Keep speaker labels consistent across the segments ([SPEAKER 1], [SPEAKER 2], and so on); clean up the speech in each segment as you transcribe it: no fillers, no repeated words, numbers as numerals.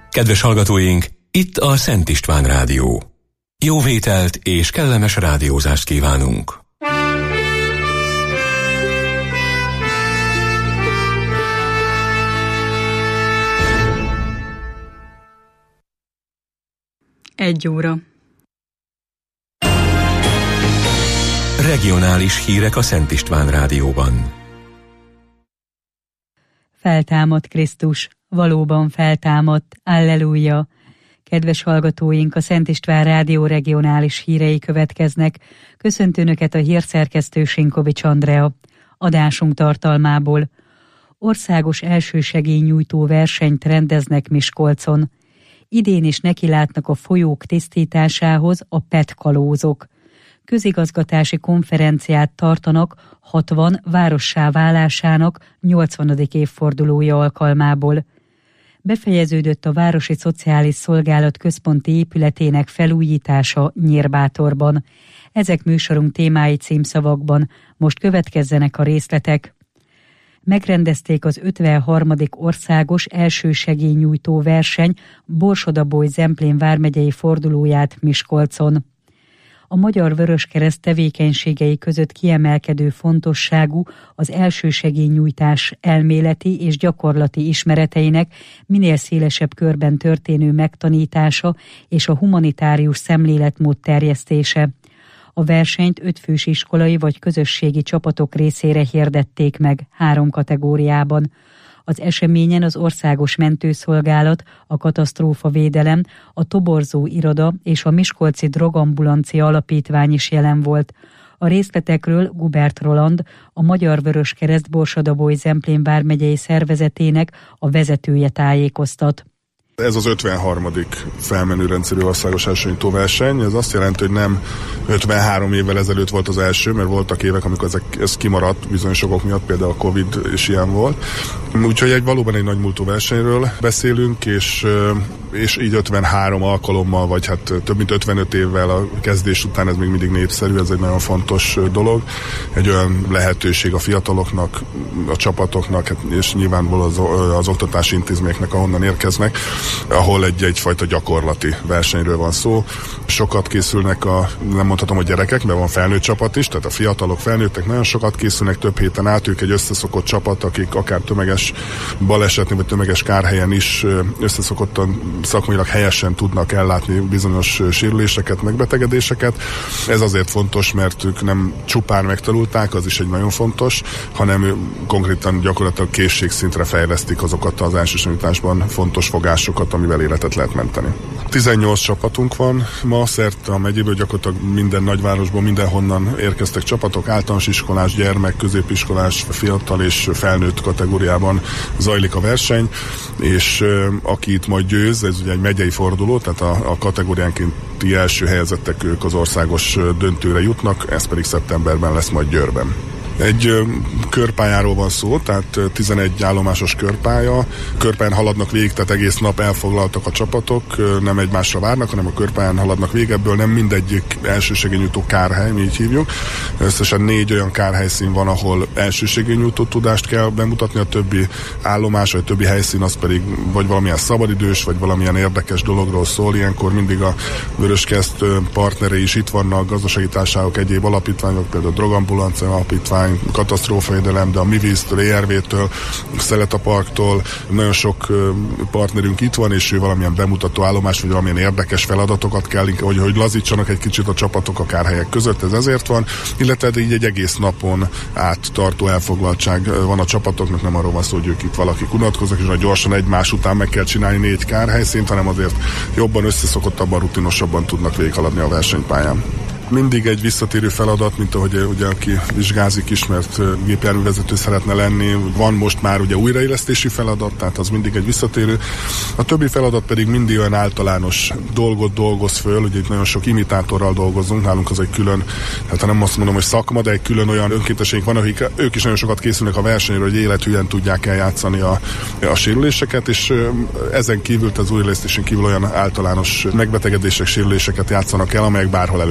[SPEAKER 1] Kedves hallgatóink, itt a Szent István Rádió. Jó vételt és kellemes rádiózást kívánunk!
[SPEAKER 2] Egy óra.
[SPEAKER 1] Regionális hírek a Szent István Rádióban.
[SPEAKER 2] Feltámadt Krisztus, valóban feltámadt, alleluja! Kedves hallgatóink, a Szent István Rádió regionális hírei következnek. Köszönt Önöket a hírszerkesztő Sinkovics Andrea. Adásunk tartalmából: országos elsősegélynyújtó versenyt rendeznek Miskolcon. Idén is nekilátnak a folyók tisztításához a PET kalózok. Közigazgatási konferenciát tartanak 60 várossá válásának 80. évfordulója alkalmából. Befejeződött a Városi Szociális Szolgálat központi épületének felújítása Nyírbátorban. Ezek műsorunk témái címszavakban, most következzenek a részletek. Megrendezték az 53. országos elsősegélynyújtó verseny Borsod-Abaúj-Zemplén vármegyei fordulóját Miskolcon. A Magyar Vöröskereszt tevékenységei között kiemelkedő fontosságú az elsősegélynyújtás elméleti és gyakorlati ismereteinek minél szélesebb körben történő megtanítása és a humanitárius szemléletmód terjesztése. A versenyt 5 fős iskolai vagy közösségi csapatok részére hirdették meg 3 kategóriában. Az eseményen az Országos Mentőszolgálat, a Katasztrófavédelem, a Toborzó Iroda és a Miskolci Drogambulancia Alapítvány is jelen volt. A részletekről Gubert Roland, a Magyar Vöröskereszt Borsod-Abaúj-Zemplén vármegyei szervezetének a vezetője tájékoztat.
[SPEAKER 3] Ez az 53. felmenő rendszerű országos elsősegélynyújtó verseny. Ez azt jelenti, hogy nem 53 évvel ezelőtt volt az első, mert voltak évek, amikor ez kimaradt bizonyos okok miatt, például a Covid is ilyen volt. Úgyhogy valóban egy nagy múltú versenyről beszélünk, és így 53 alkalommal, vagy hát több mint 55 évvel a kezdés után ez még mindig népszerű, ez egy nagyon fontos dolog. Egy olyan lehetőség a fiataloknak, a csapatoknak, és nyilvánvalóan az oktatási intézményeknek, ahonnan érkeznek, ahol egyfajta gyakorlati versenyről van szó. Sokat készülnek nem mondhatom, hogy gyerekek, mert van felnőtt csapat is, tehát a fiatalok, felnőttek nagyon sokat készülnek több héten át, ők egy összeszokott csapat, akik akár tömeges balesetnél, vagy tömeges kárhelyen is összeszokottan, szakmailag helyesen tudnak ellátni bizonyos sérüléseket, megbetegedéseket. Ez azért fontos, mert ők nem csupán megtanulták, az is egy nagyon fontos, hanem konkrétan gyakorlatilag készségszintre fejlesztik azokat az elsősegélynyújtásban fontos fogásokat, amivel életet lehet menteni. 18 csapatunk van ma szerte a megyéből, gyakorlatilag minden nagyvárosból, mindenhonnan érkeztek csapatok, általános iskolás, gyermek, középiskolás, fiatal és felnőtt kategóriában zajlik a verseny, és aki itt majd győz, ez ugye egy megyei forduló, tehát a kategóriánkénti első helyezettek ők az országos döntőre jutnak, ez pedig szeptemberben lesz majd Győrben. Egy körpályáról van szó, tehát 11 állomásos körpálya. Körpályán haladnak végig, tehát egész nap elfoglaltak a csapatok, nem egymásra várnak, hanem a körpályán haladnak végig. Ebből nem mindegyik elsősegélynyújtó kárhely, mi így hívjuk. Összesen 4 olyan kárhelyszín van, ahol elsősegélynyújtó tudást kell bemutatni, a többi állomás, vagy a többi helyszín az pedig vagy valamilyen szabadidős, vagy valamilyen érdekes dologról szól. Ilyenkor mindig a Vöröskereszt partnerei is itt vannak, gazdasági társaságok, egyéb alapítványok, például a Drogambulancia Alapítvány, Katasztrófavédelem, de a MIVIS-től, ERV-től, Szeleta Parktól, nagyon sok partnerünk itt van, és ő valamilyen bemutató állomás, vagy valamilyen érdekes feladatokat kell, hogy lazítsanak egy kicsit a csapatok a kárhelyek között, ez ezért van, illetve így egy egész napon át tartó elfoglaltság van a csapatoknak, nem arról van szó, hogy ők itt valaki unatkoznak, és nagyon gyorsan egymás után meg kell csinálni 4 kárhelyszínt, hanem azért jobban összeszokottabban, rutinosabban tudnak végighaladni a versenypályán. Mindig egy visszatérő feladat, mint ahogy ugye aki vizsgázik is, mert gépjárművezető szeretne lenni. Van most már ugye újraélesztési feladat, tehát az mindig egy visszatérő. A többi feladat pedig mindig olyan általános dolgot dolgoz föl, ugye itt nagyon sok imitátorral dolgozunk, nálunk az egy külön, hát nem azt mondom, hogy szakma, de egy külön olyan önkéntességek van, akik ők is nagyon sokat készülnek a versenyről, hogy élethűen tudják eljátszani a sérüléseket, és ezen kívül, az újraélesztésen kívül olyan általános megbetegedések, sérüléseket játszanak el, amelyek bárhol előfordulnak.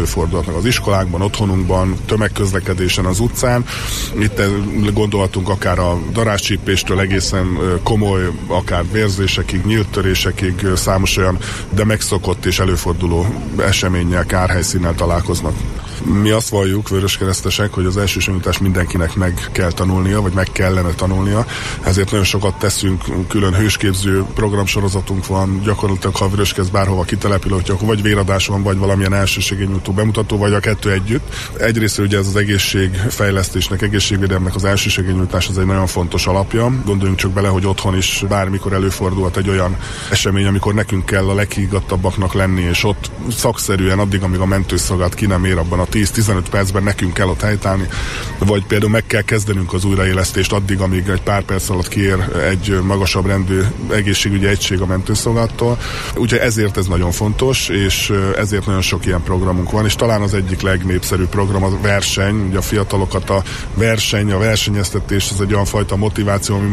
[SPEAKER 3] meg az iskolákban, otthonunkban, tömegközlekedésen, az utcán. Itt gondolhatunk akár a darázscsípéstől egészen komoly, akár vérzésekig, nyílt törésekig, számos olyan, de megszokott és előforduló eseménnyel, kárhelyszínnel találkoznak. Mi azt valljuk, vöröskeresztesek, hogy az elsősegítőnyújtást mindenkinek meg kell tanulnia, vagy meg kellene tanulnia. Ezért nagyon sokat teszünk, külön hősképző programsorozatunk van, gyakorlatilag ha a Vöröskereszt bárhova kitelepül, hogyha vagy véradás van, vagy valamilyen elsősegélynyújtó bemutató, vagy a kettő együtt. Egyrészt ugye ez az egészségfejlesztésnek, egészségvédelemnek az elsősegélynyújtás az egy nagyon fontos alapja. Gondoljunk csak bele, hogy otthon is bármikor előfordulhat egy olyan esemény, amikor nekünk kell a leghiggadtabbaknak lenni, és ott szakszerűen addig, amíg a mentőszolgálat ki nem ér, abban a 10-15 percben nekünk kell ott helytállni, vagy például meg kell kezdenünk az újraélesztést addig, amíg egy pár perc alatt kiér egy magasabb rendű egészségügyi egység a mentőszolgálattól. Úgyhogy ezért ez nagyon fontos, és ezért nagyon sok ilyen programunk van, és talán az egyik legnépszerűbb program a verseny, ugye a fiatalokat a versenyeztetés, ez egy olyan fajta motiváció, ami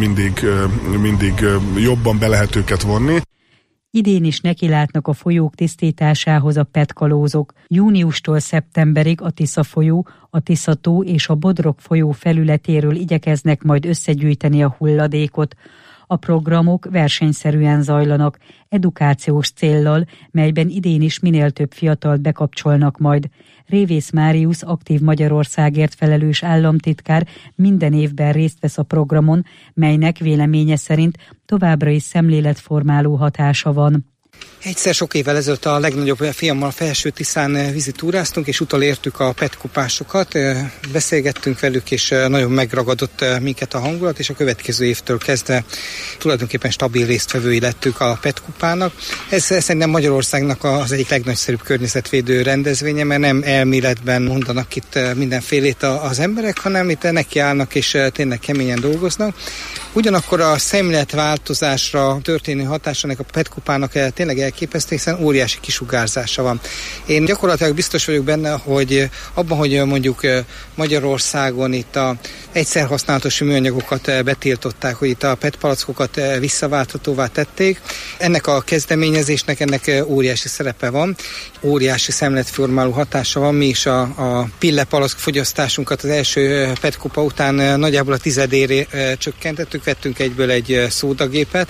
[SPEAKER 3] mindig jobban be lehet őket vonni.
[SPEAKER 2] Idén is nekilátnak a folyók tisztításához a petkalózok. Júniustól szeptemberig a Tisza folyó, a Tisza-tó és a Bodrog folyó felületéről igyekeznek majd összegyűjteni a hulladékot. A programok versenyszerűen zajlanak, edukációs céllal, melyben idén is minél több fiatalt bekapcsolnak majd. Révész Máriusz, aktív Magyarországért felelős államtitkár minden évben részt vesz a programon, melynek véleménye szerint továbbra is szemléletformáló hatása van.
[SPEAKER 4] Egyszer sok évvel ezelőtt a legnagyobb fiammal Felső Tiszán vízitúráztunk, és utolértük a PET-kupásokat, beszélgettünk velük, és nagyon megragadott minket a hangulat, és a következő évtől kezdve tulajdonképpen stabil résztvevői lettük a PET-kupának. Ez szerintem Magyarországnak az egyik legnagyszerűbb környezetvédő rendezvénye, mert nem elméletben mondanak itt mindenfélét az emberek, hanem itt nekiállnak, és tényleg keményen dolgoznak. Ugyanakkor a szemléletváltozásra történő hatásának a PET-kupának tényleg elképesztő, hiszen óriási kisugárzása van. Én gyakorlatilag biztos vagyok benne, hogy abban, hogy mondjuk Magyarországon itt a egyszer használatos műanyagokat betiltották, hogy itt a PET palackokat visszaválthatóvá tették. Ennek a kezdeményezésnek ennek óriási szerepe van, óriási szemléletformáló hatása van. Mi is a pillepalack fogyasztásunkat az első PET kupa után nagyjából a tizedére csökkentettük, vettünk egyből egy szódagépet,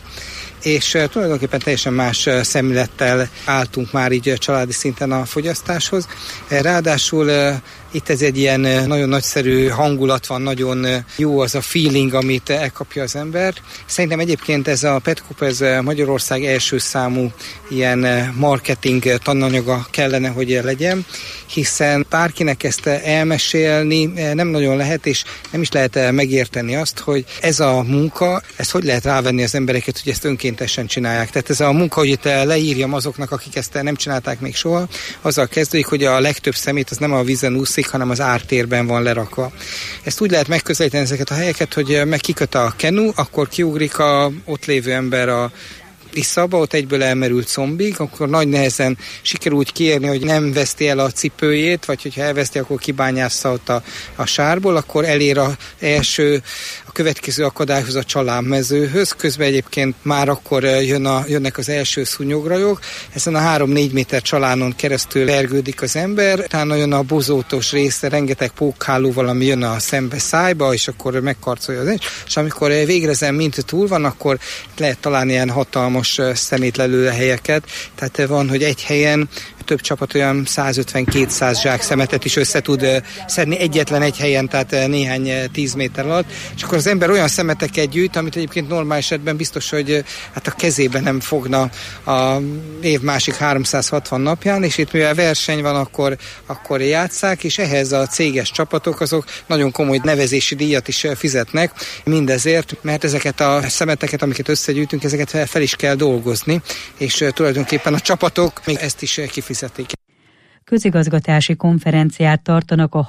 [SPEAKER 4] és tulajdonképpen teljesen más szemlélettel álltunk már így családi szinten a fogyasztáshoz. Ráadásul itt ez egy ilyen nagyon nagyszerű hangulat van, nagyon jó az a feeling, amit elkapja az ember. Szerintem egyébként ez a PET kupa, ez Magyarország első számú ilyen marketing tananyaga kellene, hogy legyen, hiszen bárkinek ezt elmesélni nem nagyon lehet, és nem is lehet megérteni azt, hogy ez a munka, ezt hogy lehet rávenni az embereket, hogy ezt önkéntesen csinálják. Tehát ez a munka, hogy itt leírjam azoknak, akik ezt nem csinálták még soha, azzal kezdődik, hogy a legtöbb szemét az nem a vízen úszik, hanem az ártérben van lerakva. Ezt úgy lehet megközelíteni ezeket a helyeket, hogy kiköt a kenu, akkor kiugrik a ott lévő ember a Tiszába, ott egyből elmerült combig, akkor nagy nehezen sikerül úgy kiérni, hogy nem veszti el a cipőjét, vagy hogyha elveszti, akkor kibányásza ott a sárból, akkor elér a következő akadályhoz, a csalánmezőhöz. Közben egyébként már akkor jönnek az első szúnyograjok. Ezen a 3-4 méter csalánon keresztül vergődik az ember, utána jön a bozótos része, rengeteg pókhálóval, ami jön a szembe szájba, és akkor megkarcolja az és amikor végre ezen mint túl van, akkor lehet találni ilyen hatalmas szemétlelő helyeket. Tehát van, hogy egy helyen több csapat olyan 150-200 zsák szemetet is össze tud szedni egyetlen egy helyen, tehát néhány 10 méter alatt, és akkor az ember olyan szemeteket gyűjt, amit egyébként normál esetben biztos, hogy hát a kezében nem fogna a év másik 360 napján, és itt mivel verseny van, akkor játsszák, és ehhez a céges csapatok azok nagyon komoly nevezési díjat is fizetnek, mindezért, mert ezeket a szemeteket, amiket összegyűjtünk, ezeket fel is kell dolgozni, és tulajdonképpen a csapatok még ezt is kifizetik.
[SPEAKER 2] Közigazgatási konferenciát tartanak a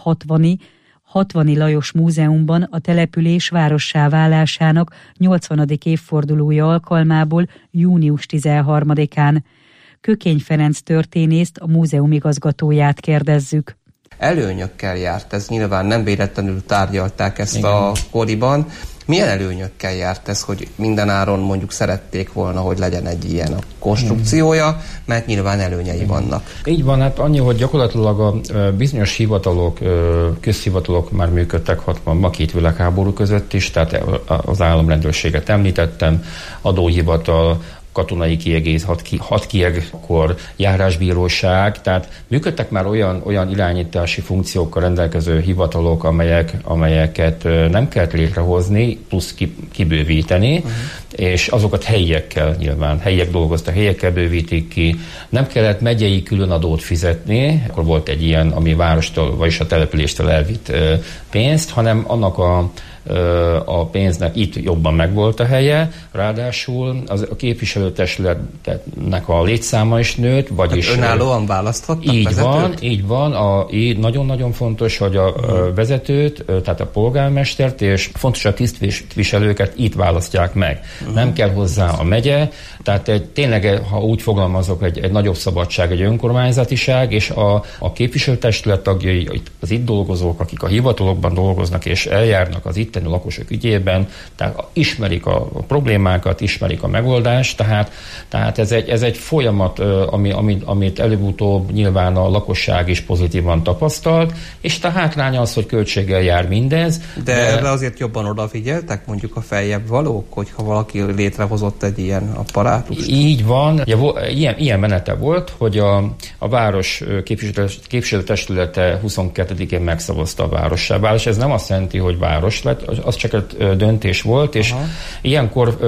[SPEAKER 2] 60. Lajos Múzeumban a település várossá válásának 80. évfordulója alkalmából június 13-án. Kökény Ferenc történészt, a múzeum igazgatóját kérdezzük.
[SPEAKER 5] Előnyökkel járt, ez nyilván nem véletlenül tárgyalták ezt a koriban. Milyen előnyökkel járt ez, hogy mindenáron mondjuk szerették volna, hogy legyen egy ilyen a konstrukciója, mert nyilván előnyei vannak.
[SPEAKER 6] Így van, hát annyi, hogy gyakorlatilag a bizonyos hivatalok, közhivatalok már működtek 60-ban, 2 világháború között is, tehát az államrendőrséget említettem, adóhivatal, katonai kiegész, hadkiegkor, járásbíróság, tehát működtek már olyan irányítási funkciókkal rendelkező hivatalok, amelyeket nem kellett létrehozni, plusz kibővíteni, és azokat helyiekkel nyilván, helyiek dolgoztak, helyiekkel bővítik ki, nem kellett megyei különadót fizetni, akkor volt egy ilyen, ami várostól, vagyis a településtől elvitt pénzt, hanem annak a pénznek itt jobban megvolt a helye, ráadásul a képviselőtestületnek a létszáma is nőtt, vagyis... Hát
[SPEAKER 5] önállóan választhattak vezetőt?
[SPEAKER 6] Így van, nagyon-nagyon fontos, hogy a vezetőt, tehát a polgármestert, és fontos a tisztviselőket itt választják meg. Nem kell hozzá a megye, tehát tényleg, ha úgy fogalmazok, egy nagyobb szabadság, egy önkormányzatiság, és a képviselőtestület tagjai, az itt dolgozók, akik a hivatalokban dolgoznak, és eljárnak az itteni lakosok ügyében, tehát ismerik a problémákat, ismerik a megoldást, tehát ez egy folyamat, amit előbb-utóbb nyilván a lakosság is pozitívan tapasztalt, és a hátrány az, hogy költséggel jár mindez.
[SPEAKER 5] De erre azért jobban odafigyeltek, mondjuk a feljebb valók, hogyha valaki létrehozott egy ilyen apparátust?
[SPEAKER 6] Így van. Ilyen menete volt, hogy a város képviselőtestülete 22-én megszavazta a várossá válás. Ez nem azt jelenti, hogy város lett, az csak egy döntés volt, és ilyenkor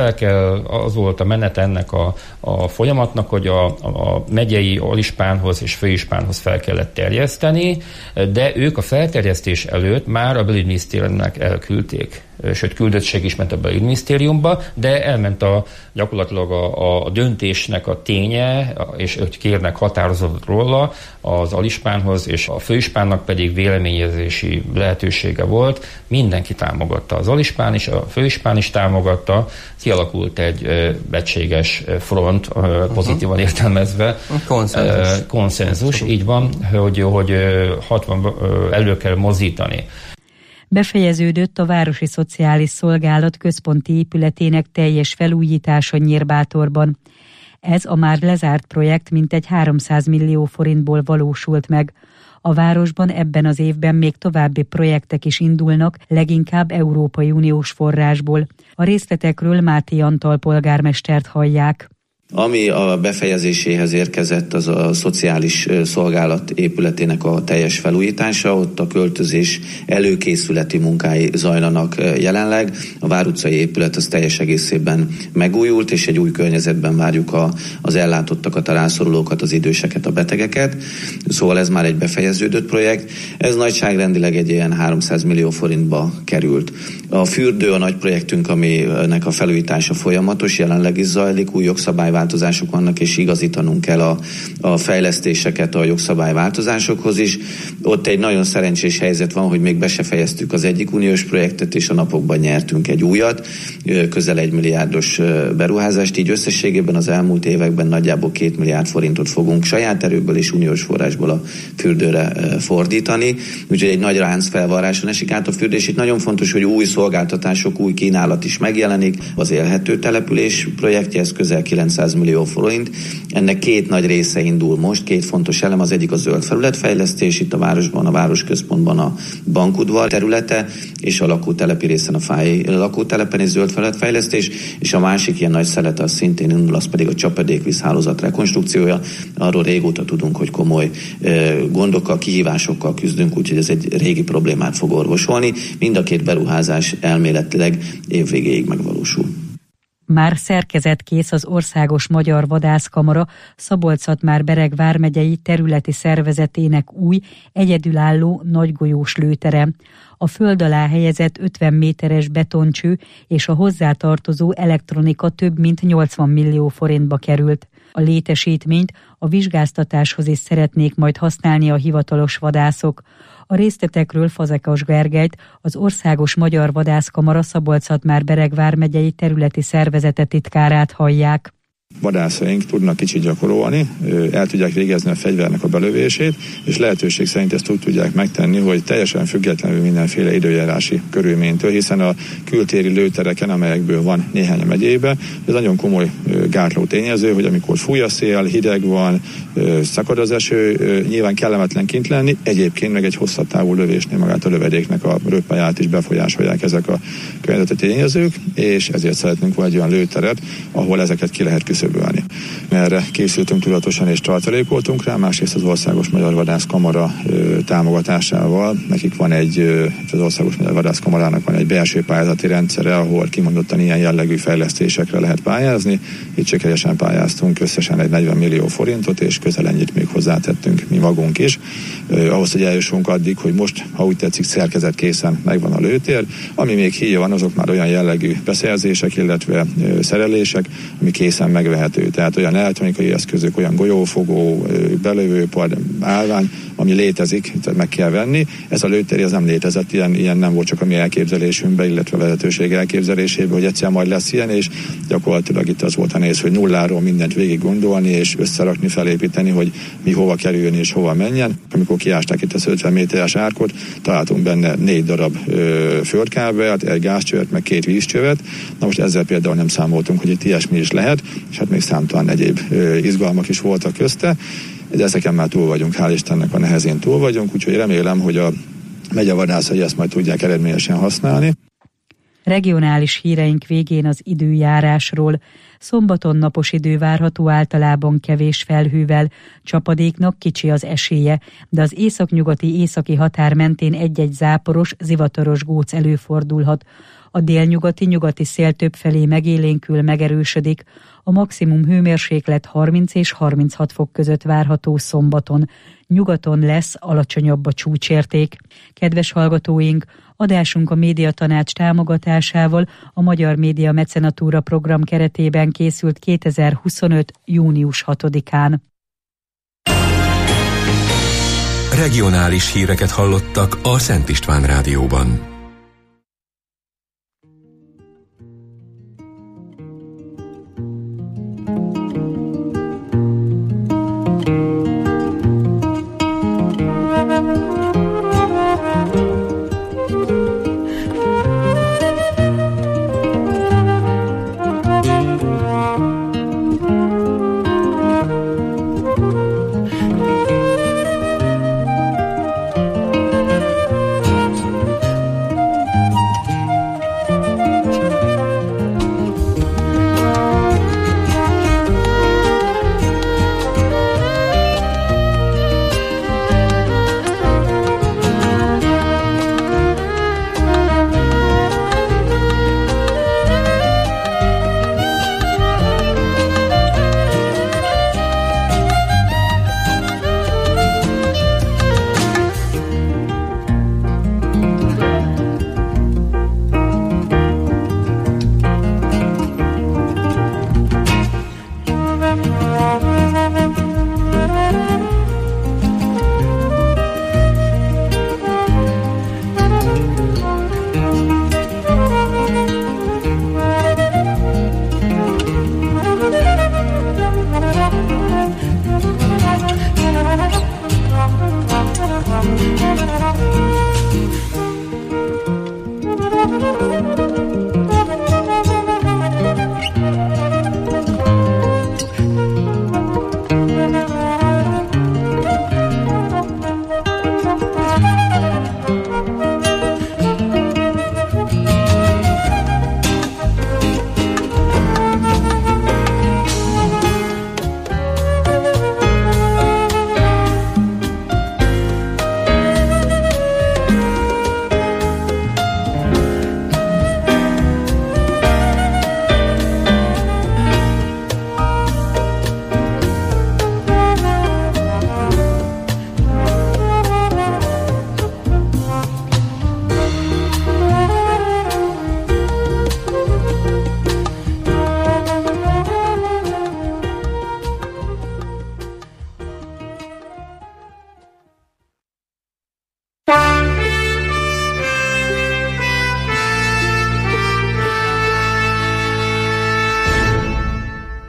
[SPEAKER 6] az volt a menet ennek a folyamatnak, hogy a megyei alispánhoz és főispánhoz fel kellett terjeszteni, de ők a felterjesztés előtt már a belügyminisztériumnak elküldték. Sőt, küldöttség is ment a belügyminisztériumba, de elment gyakorlatilag a döntésnek a ténye, és hogy kérnek határozatot róla az alispánhoz, és a főispánnak pedig véleményezési lehetősége volt. Mindenki támogatta, az alispán is, a főispán is támogatta, kialakult egy egységes front, pozitívan értelmezve. Konszenzus, így van, hogy 60 elő kell mozdítani.
[SPEAKER 2] Befejeződött a Városi Szociális Szolgálat központi épületének teljes felújítása Nyírbátorban. Ez a már lezárt projekt mintegy 300 millió forintból valósult meg. A városban ebben az évben még további projektek is indulnak, leginkább Európai Uniós forrásból. A részletekről Máté Antal polgármestert hallják.
[SPEAKER 7] Ami a befejezéséhez érkezett, az a szociális szolgálat épületének a teljes felújítása, ott a költözés előkészületi munkái zajlanak jelenleg. A Vár utcai épület az teljes egészében megújult, és egy új környezetben várjuk az ellátottakat, a rászorulókat, az időseket, a betegeket. Szóval ez már egy befejeződött projekt. Ez nagyságrendileg egy ilyen 300 millió forintba került. A fürdő a nagy projektünk, aminek a felújítása folyamatos, jelenleg is zajlik, új jogszabályváltozások vannak, és igazítanunk kell a fejlesztéseket a jogszabályváltozásokhoz is. Ott egy nagyon szerencsés helyzet van, hogy még be se fejeztük az egyik uniós projektet, és a napokban nyertünk egy újat, közel 1 milliárdos beruházást, így összességében az elmúlt években nagyjából 2 milliárd forintot fogunk saját erőből és uniós forrásból a fürdőre fordítani. Úgyhogy egy nagy ráncfelvarráson esik át a fürdő, és itt nagyon fontos, hogy új szolgáltatások, új kínálat is megjelenik. Az élhető település projektje, ez közel 900 millió forint. Ennek 2 nagy része indul most, 2 fontos elem. Az egyik a zöld felületfejlesztés, itt a városban, a városközpontban a bankudvar területe, és a lakótelepi részen a Fáji lakótelepen és zöld felületfejlesztés, és a másik ilyen nagy szelete az szintén indul, az pedig a csapadékvízhálózat rekonstrukciója. Arról régóta tudunk, hogy komoly gondokkal, kihívásokkal küzdünk, úgyhogy ez egy régi problémát fog orvosolni. Mind a 2 beruházás elméletileg évvégéig megvalósul.
[SPEAKER 2] Már szerkezetkész az Országos Magyar Vadászkamara Szabolcs-Szatmár-Bereg vármegyei területi szervezetének új, egyedülálló nagygolyós lőtere. A föld alá helyezett 50 méteres betoncső és a hozzátartozó elektronika több mint 80 millió forintba került. A létesítményt a vizsgáztatáshoz is szeretnék majd használni a hivatalos vadászok. A részletekről Fazekas Gergelyt, az Országos Magyar Vadászkamara Szabolcs-Szatmár-Bereg vármegyei területi szervezete titkárát hallják.
[SPEAKER 8] vadászaink tudnak kicsit gyakorolni, el tudják végezni a fegyvernek a belövését, és lehetőség szerint ezt úgy tudják megtenni, hogy teljesen függetlenül mindenféle időjárási körülménytől, hiszen a kültéri lőtereken, amelyekből van néhány a megyében, ez nagyon komoly gátló tényező, hogy amikor fúj a szél, hideg van, szakad az eső, nyilván kellemetlen kint lenni, egyébként meg egy hosszabb távú lövésnél magát a lövedéknek a röppáját is befolyásolják ezek a környezeti tényezők, és ezért szeretnénk volna egy olyan lőteret, ahol ezeket ki lehet küszöbölni. Erre készültünk tudatosan és tartalékoltunk rá, másrészt az Országos Magyar Vadász Kamara támogatásával. Nekik van az Országos Magyar Vadász Kamarának van egy belső pályázati rendszere, ahol kimondottan ilyen jellegű fejlesztésekre lehet pályázni. Itt sikeresen pályáztunk összesen egy 40 millió forintot, és közel ennyit még hozzátettünk mi magunk is. Ahhoz, hogy eljussunk addig, hogy most, ha úgy tetszik, szerkezet készen megvan a lőtér. Ami még hiánya van, azok már olyan jellegű beszerzések, illetve szerelések, ami készen megvehető. Tehát olyan elektronikai eszközök, olyan golyófogó, belövőpad, állvány, ami létezik, tehát meg kell venni. Ez a lőtér, ez nem létezett, ilyen nem volt csak a mi elképzelésünkben, illetve a vezetőség elképzelésében, hogy egyszer majd lesz ilyen, és gyakorlatilag itt az volt a nehéz, hogy nulláról mindent végig gondolni, és összerakni, felépíteni, hogy mi hova kerüljön és hova menjen. Amikor kiásták itt az 50 méteres árkot, találtunk benne 4 darab földkábelt, egy gázcsövet, meg 2 vízcsövet. Na most ezzel például nem számoltunk, hogy itt ilyesmi is lehet, és hát még számtalan egyéb izgalmak is voltak közte, de ezeken már túl vagyunk, hál' Istennek a nehezén túl vagyunk, úgyhogy remélem, hogy a megyevadászai ezt majd tudják eredményesen használni.
[SPEAKER 2] Regionális híreink végén az időjárásról. Szombaton napos idő várható, általában kevés felhővel, csapadéknak kicsi az esélye, de az északnyugati-északi határ mentén egy-egy záporos, zivataros góc előfordulhat. A délnyugati-nyugati szél többfelé megélénkül, megerősödik. A maximum hőmérséklet 30 és 36 fok között várható szombaton. Nyugaton lesz alacsonyabb a csúcsérték. Kedves hallgatóink, adásunk a Médiatanács támogatásával a Magyar Média Mecenatúra program keretében készült 2025. június 6-án.
[SPEAKER 1] Regionális híreket hallottak a Szent István Rádióban.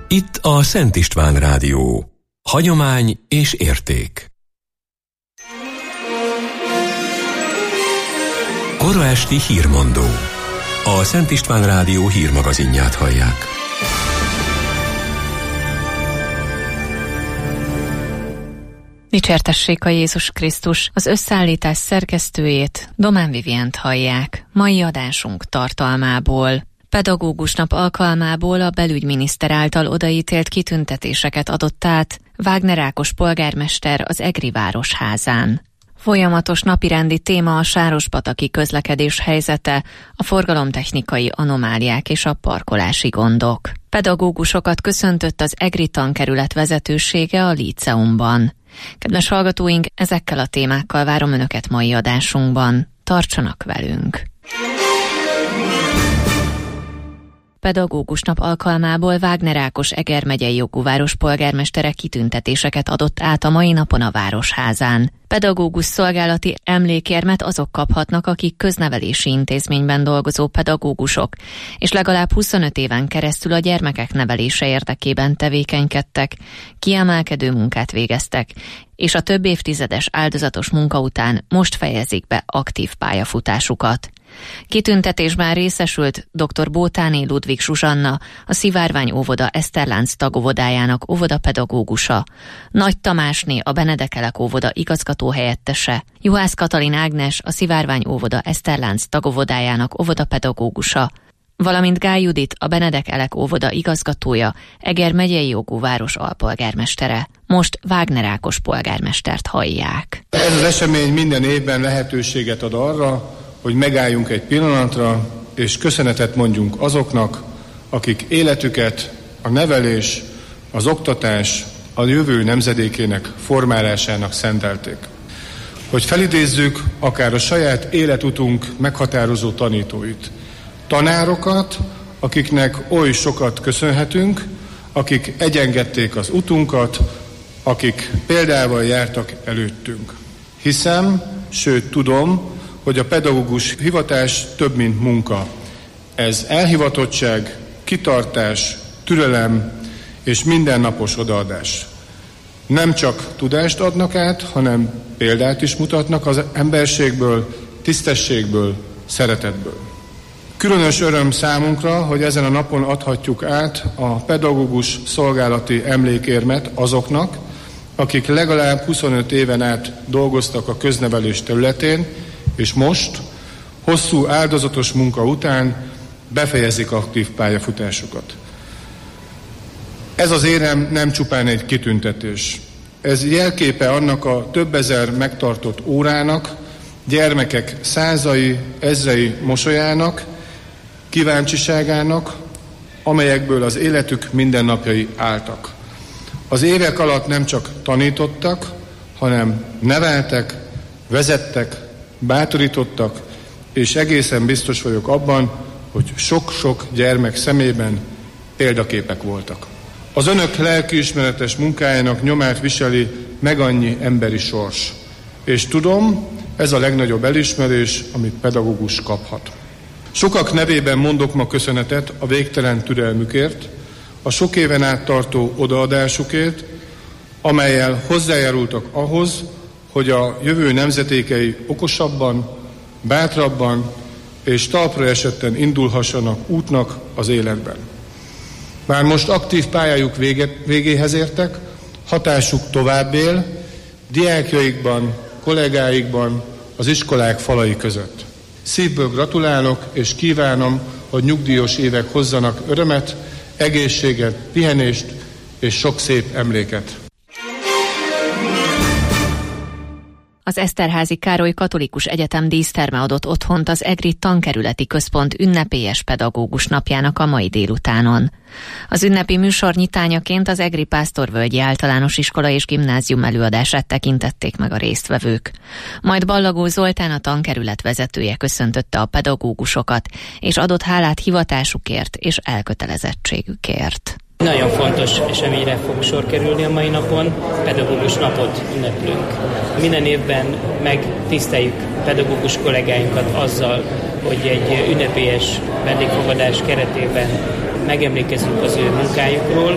[SPEAKER 1] Itt a Szent István Rádió. Hagyomány és érték. Kora esti hírmondó. A Szent István Rádió hírmagazinját hallják.
[SPEAKER 9] Dicsértessék a Jézus Krisztus, az összeállítás szerkesztőjét, Domán Vivient hallják. Mai adásunk tartalmából. Pedagógus nap alkalmából a belügyminiszter által odaítélt kitüntetéseket adott át Wagner Ákos polgármester az Egri Városházán. Folyamatos napirendi téma a sárospataki közlekedés helyzete, a forgalomtechnikai anomáliák és a parkolási gondok. Pedagógusokat köszöntött az Egri tankerület vezetősége a líceumban. Kedves hallgatóink, ezekkel a témákkal várom Önöket mai adásunkban. Tartsanak velünk! Pedagógus nap alkalmából Wagner Ákos Eger megyei jogú várospolgármestere kitüntetéseket adott át a mai napon a Városházán. Pedagógus szolgálati emlékérmet azok kaphatnak, akik köznevelési intézményben dolgozó pedagógusok, és legalább 25 éven keresztül a gyermekek nevelése érdekében tevékenykedtek, kiemelkedő munkát végeztek, és a több évtizedes áldozatos munka után most fejezik be aktív pályafutásukat. Kitüntetésben részesült dr. Bótáné Ludvig Zsuzsanna, a Szivárvány óvoda Eszterlánc tagóvodájának óvodapedagógusa, Nagy Tamásné, a Benedek-Elek óvoda igazgatóhelyettese, Juhász Katalin Ágnes, a Szivárvány óvoda Eszterlánc tagóvodájának óvodapedagógusa, valamint Gály Judit, a Benedek-Elek óvoda igazgatója, Eger megyei jogú város alpolgármestere. Most Wagner Ákos polgármestert hallják.
[SPEAKER 10] Ez az esemény minden évben lehetőséget ad arra, hogy megálljunk egy pillanatra, és köszönetet mondjunk azoknak, akik életüket a nevelés, az oktatás, a jövő nemzedékének formálásának szentelték. Hogy felidézzük akár a saját életutunk meghatározó tanítóit, tanárokat, akiknek oly sokat köszönhetünk, akik egyengedték az utunkat, akik példával jártak előttünk. Hiszem, sőt tudom, hogy a pedagógus hivatás több, mint munka. Ez elhivatottság, kitartás, türelem és mindennapos odaadás. Nem csak tudást adnak át, hanem példát is mutatnak az emberségből, tisztességből, szeretetből. Különös öröm számunkra, hogy ezen a napon adhatjuk át a pedagógus szolgálati emlékérmet azoknak, akik legalább 25 éven át dolgoztak a köznevelés területén, és most, hosszú áldozatos munka után befejezik aktív pályafutásukat. Ez az érem nem csupán egy kitüntetés. Ez jelképe annak a több ezer megtartott órának, gyermekek százai, ezrei mosolyának, kíváncsiságának, amelyekből az életük mindennapjai álltak. Az évek alatt nem csak tanítottak, hanem neveltek, vezettek, bátorítottak, és egészen biztos vagyok abban, hogy sok-sok gyermek szemében példaképek voltak. Az önök lelkiismeretes munkájának nyomát viseli meg annyi emberi sors. És tudom, ez a legnagyobb elismerés, amit pedagógus kaphat. Sokak nevében mondok ma köszönetet a végtelen türelmükért, a sok éven át tartó odaadásukért, amellyel hozzájárultak ahhoz, hogy a jövő nemzedékei okosabban, bátrabban és talpra esetten indulhassanak útnak az életben. Már most aktív pályájuk végéhez értek, hatásuk tovább él, diákjaikban, kollégáikban, az iskolák falai között. Szívből gratulálok, és kívánom, hogy nyugdíjas évek hozzanak örömet, egészséget, pihenést és sok szép emléket.
[SPEAKER 9] Az Eszterházy Károly Katolikus Egyetem díszterme adott otthont az Egri Tankerületi Központ ünnepélyes pedagógus napjának a mai délutánon. Az ünnepi műsor nyitányaként az Egri Pásztorvölgyi Általános Iskola és Gimnázium előadását tekintették meg a résztvevők. Majd Ballagó Zoltán, a tankerület vezetője köszöntötte a pedagógusokat, és adott hálát hivatásukért és elkötelezettségükért.
[SPEAKER 11] Nagyon fontos eseményre fog sor kerülni a mai napon, pedagógus napot ünneplünk. Minden évben megtiszteljük pedagógus kollégáinkat azzal, hogy egy ünnepélyes vendégfogadás keretében megemlékezünk az ő munkájukról,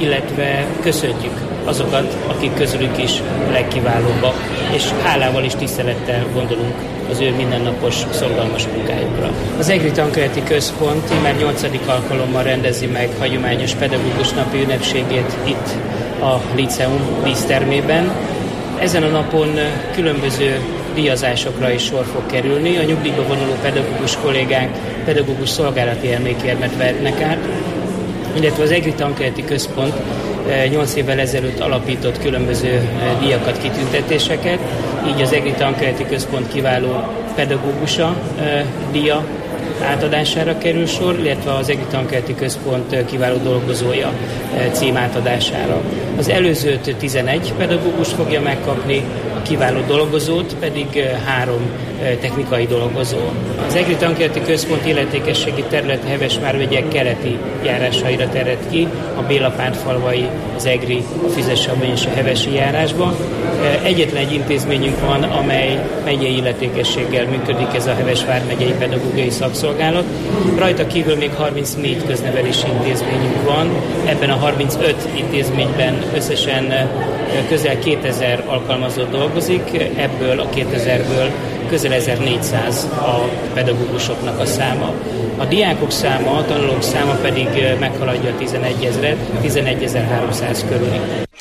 [SPEAKER 11] illetve köszöntjük azokat, akik közülük is legkiválóbbak, és hálával és tisztelettel gondolunk az ő mindennapos szorgalmas munkájukra. Az EGRI Tankönyveti Központ már 8. alkalommal rendezi meg hagyományos pedagógus napi ünnepségét itt a Líceum dísztermében. Ezen a napon különböző díjazásokra is sor fog kerülni. A nyugdíjba vonuló pedagógus kollégánk pedagógus szolgálati emlékérmet vehetnek át, illetve az EGRI Tankönyveti Központ 8 évvel ezelőtt alapított különböző díjakat, kitüntetéseket, így az EGRI Tankönyveti Központ kiváló pedagógusa díja átadására kerül sor, illetve az EGRI Tankönyveti Központ kiváló dolgozója cím átadására. Az előzőt 11 pedagógus fogja megkapni, a kiváló dolgozót pedig 3 technikai dolgozó. Az EGRI Tankönyveti Központ illetékességi terület Heves vármegye keleti járásaira terjed ki, a Bélapántfalvai, az EGRI, a Fizes-Sabony és a Hevesi járásban. Egyetlen egy intézményünk van, amely megyei illetékességgel működik, ez a Heves vármegyei pedagógiai szakszolgálat. Rajta kívül még 34 köznevelési intézményünk van. Ebben a 35 intézményben összesen közel 2000 alkalmazott dolgozik, ebből a 2000-ből közel 1400 a pedagógusoknak a száma. A diákok száma, a tanulók száma pedig meghaladja 11 000-et, 11.300 körül.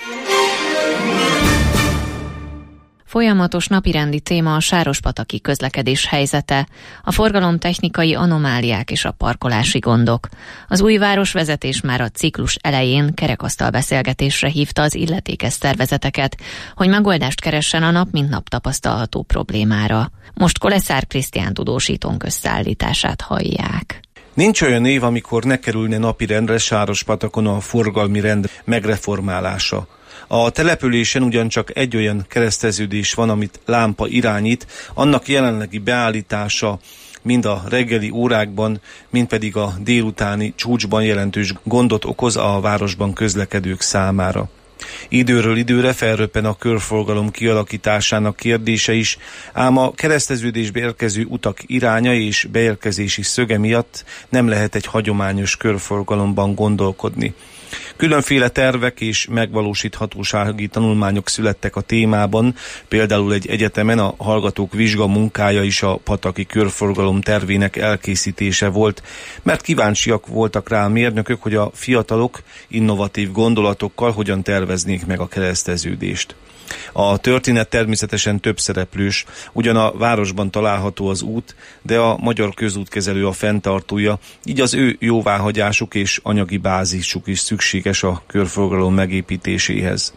[SPEAKER 9] Folyamatos napirendi téma a sárospataki közlekedés helyzete, a forgalomtechnikai anomáliák és a parkolási gondok. Az új városvezetés már a ciklus elején kerekasztal beszélgetésre hívta az illetékes szervezeteket, hogy megoldást keressen a nap mint nap tapasztalható problémára. Most Koleszár Krisztián tudósítónk összeállítását hallják.
[SPEAKER 12] Nincs olyan év, amikor ne kerülne napirendre Sárospatakon a forgalmi rend megreformálása. A településen ugyancsak egy olyan kereszteződés van, amit lámpa irányít, annak jelenlegi beállítása mind a reggeli órákban, mind pedig a délutáni csúcsban jelentős gondot okoz a városban közlekedők számára. Időről időre felröppen a körforgalom kialakításának kérdése is, ám a kereszteződésbe érkező utak iránya és beérkezési szöge miatt nem lehet egy hagyományos körforgalomban gondolkodni. Különféle tervek és megvalósíthatósági tanulmányok születtek a témában, például egy egyetemen a hallgatók vizsgamunkája is a pataki körforgalom tervének elkészítése volt, mert kíváncsiak voltak rá a mérnökök, hogy a fiatalok innovatív gondolatokkal hogyan terveznék meg a kereszteződést. A történet természetesen több szereplős, ugyan a városban található az út, de a Magyar Közútkezelő a fenntartója, így az ő jóváhagyásuk és anyagi bázisuk is szükséges a körforgalom megépítéséhez.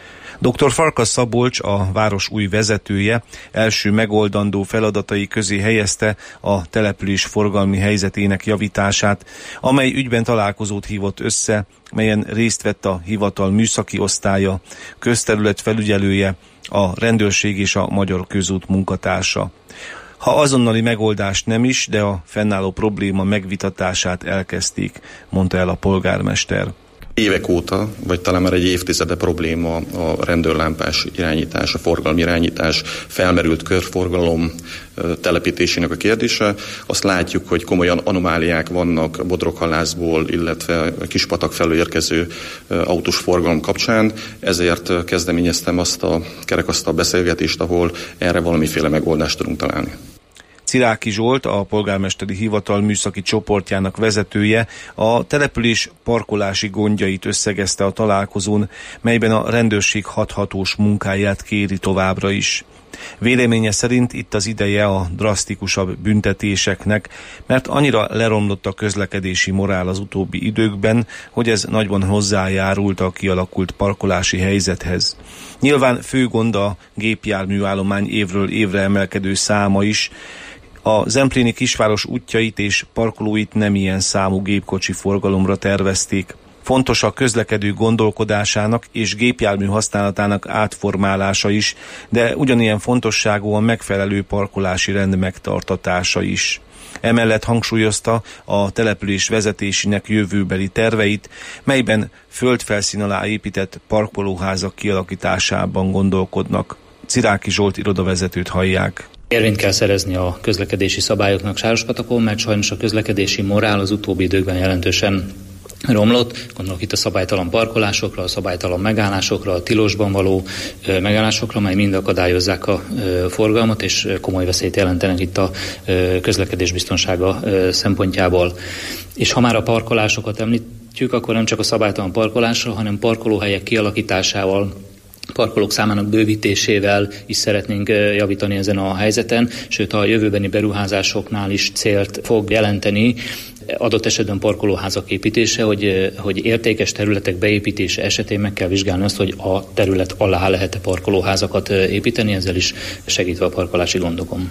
[SPEAKER 12] Dr. Farkas Szabolcs, a város új vezetője, első megoldandó feladatai közé helyezte a település forgalmi helyzetének javítását, amely ügyben találkozót hívott össze, melyen részt vett a hivatal műszaki osztálya, közterület felügyelője, a rendőrség és a Magyar Közút munkatársa. Ha azonnali megoldást nem is, de a fennálló probléma megvitatását elkezdték, mondta el a polgármester.
[SPEAKER 13] Évek óta, vagy talán már egy évtizede probléma a rendőrlámpás irányítás, a forgalmi irányítás, felmerült körforgalom telepítésének a kérdése. Azt látjuk, hogy komolyan anomáliák vannak a Bodroghalászból, illetve Kispatak felől érkező autós forgalom kapcsán. Ezért kezdeményeztem azt a kerekasztal beszélgetést, ahol erre valamiféle megoldást tudunk találni.
[SPEAKER 12] Sziláki Zsolt, a polgármesteri hivatal műszaki csoportjának vezetője, a település parkolási gondjait összegezte a találkozón, melyben a rendőrség hathatós munkáját kéri továbbra is. Véleménye szerint itt az ideje a drasztikusabb büntetéseknek, mert annyira leromlott a közlekedési morál az utóbbi időkben, hogy ez nagyban hozzájárult a kialakult parkolási helyzethez. Nyilván fő gond a gépjárműállomány évről évre emelkedő száma is. A zempléni kisváros útjait és parkolóit nem ilyen számú gépkocsi forgalomra tervezték. Fontos a közlekedő gondolkodásának és gépjármű használatának átformálása is, de ugyanilyen fontosságú a megfelelő parkolási rend megtartatása is. Emellett hangsúlyozta a település vezetésének jövőbeli terveit, melyben földfelszín alá épített parkolóházak kialakításában gondolkodnak. Sziláki Zsolt irodavezetőt hallják.
[SPEAKER 14] Érvényt kell szerezni a közlekedési szabályoknak Sárospatakon, mert sajnos a közlekedési morál az utóbbi időkben jelentősen romlott. Gondolok itt a szabálytalan parkolásokra, a szabálytalan megállásokra, a tilosban való megállásokra, mely mind akadályozzák a forgalmat, és komoly veszélyt jelentenek itt a közlekedés biztonsága szempontjából. És ha már a parkolásokat említjük, akkor nem csak a szabálytalan parkolásra, hanem parkolóhelyek kialakításával, parkolók számának bővítésével is szeretnénk javítani ezen a helyzeten, sőt a jövőbeni beruházásoknál is célt fog jelenteni, adott esetben parkolóházak építése, hogy értékes területek beépítése esetén meg kell vizsgálni azt, hogy a terület alá lehet-e parkolóházakat építeni, ezzel is segítve a parkolási gondokon.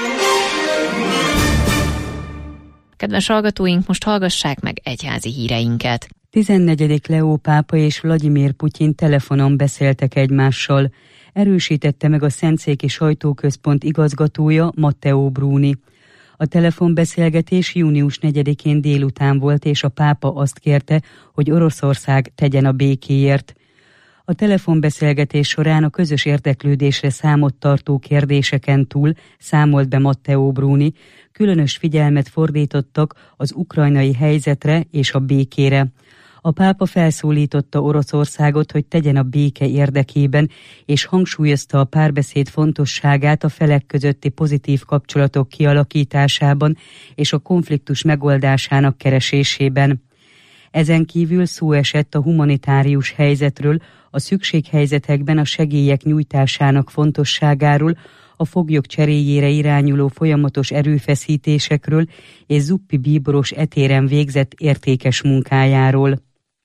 [SPEAKER 9] Kedves hallgatóink, most hallgassák meg egyházi híreinket.
[SPEAKER 2] 14. Leó pápa és Vladimir Putyin telefonon beszéltek egymással. Erősítette meg a Szentszéki Sajtóközpont igazgatója, Matteo Bruni. A telefonbeszélgetés június 4-én délután volt, és a pápa azt kérte, hogy Oroszország tegyen a békéért. A telefonbeszélgetés során a közös érdeklődésre számot tartó kérdéseken túl, számolt be Matteo Bruni, különös figyelmet fordítottak az ukrajnai helyzetre és a békére. A pápa felszólította Oroszországot, hogy tegyen a béke érdekében, és hangsúlyozta a párbeszéd fontosságát a felek közötti pozitív kapcsolatok kialakításában és a konfliktus megoldásának keresésében. Ezen kívül szó esett a humanitárius helyzetről, a szükséghelyzetekben a segélyek nyújtásának fontosságáról, a foglyok cseréjére irányuló folyamatos erőfeszítésekről és Zuppi bíboros etéren végzett értékes munkájáról.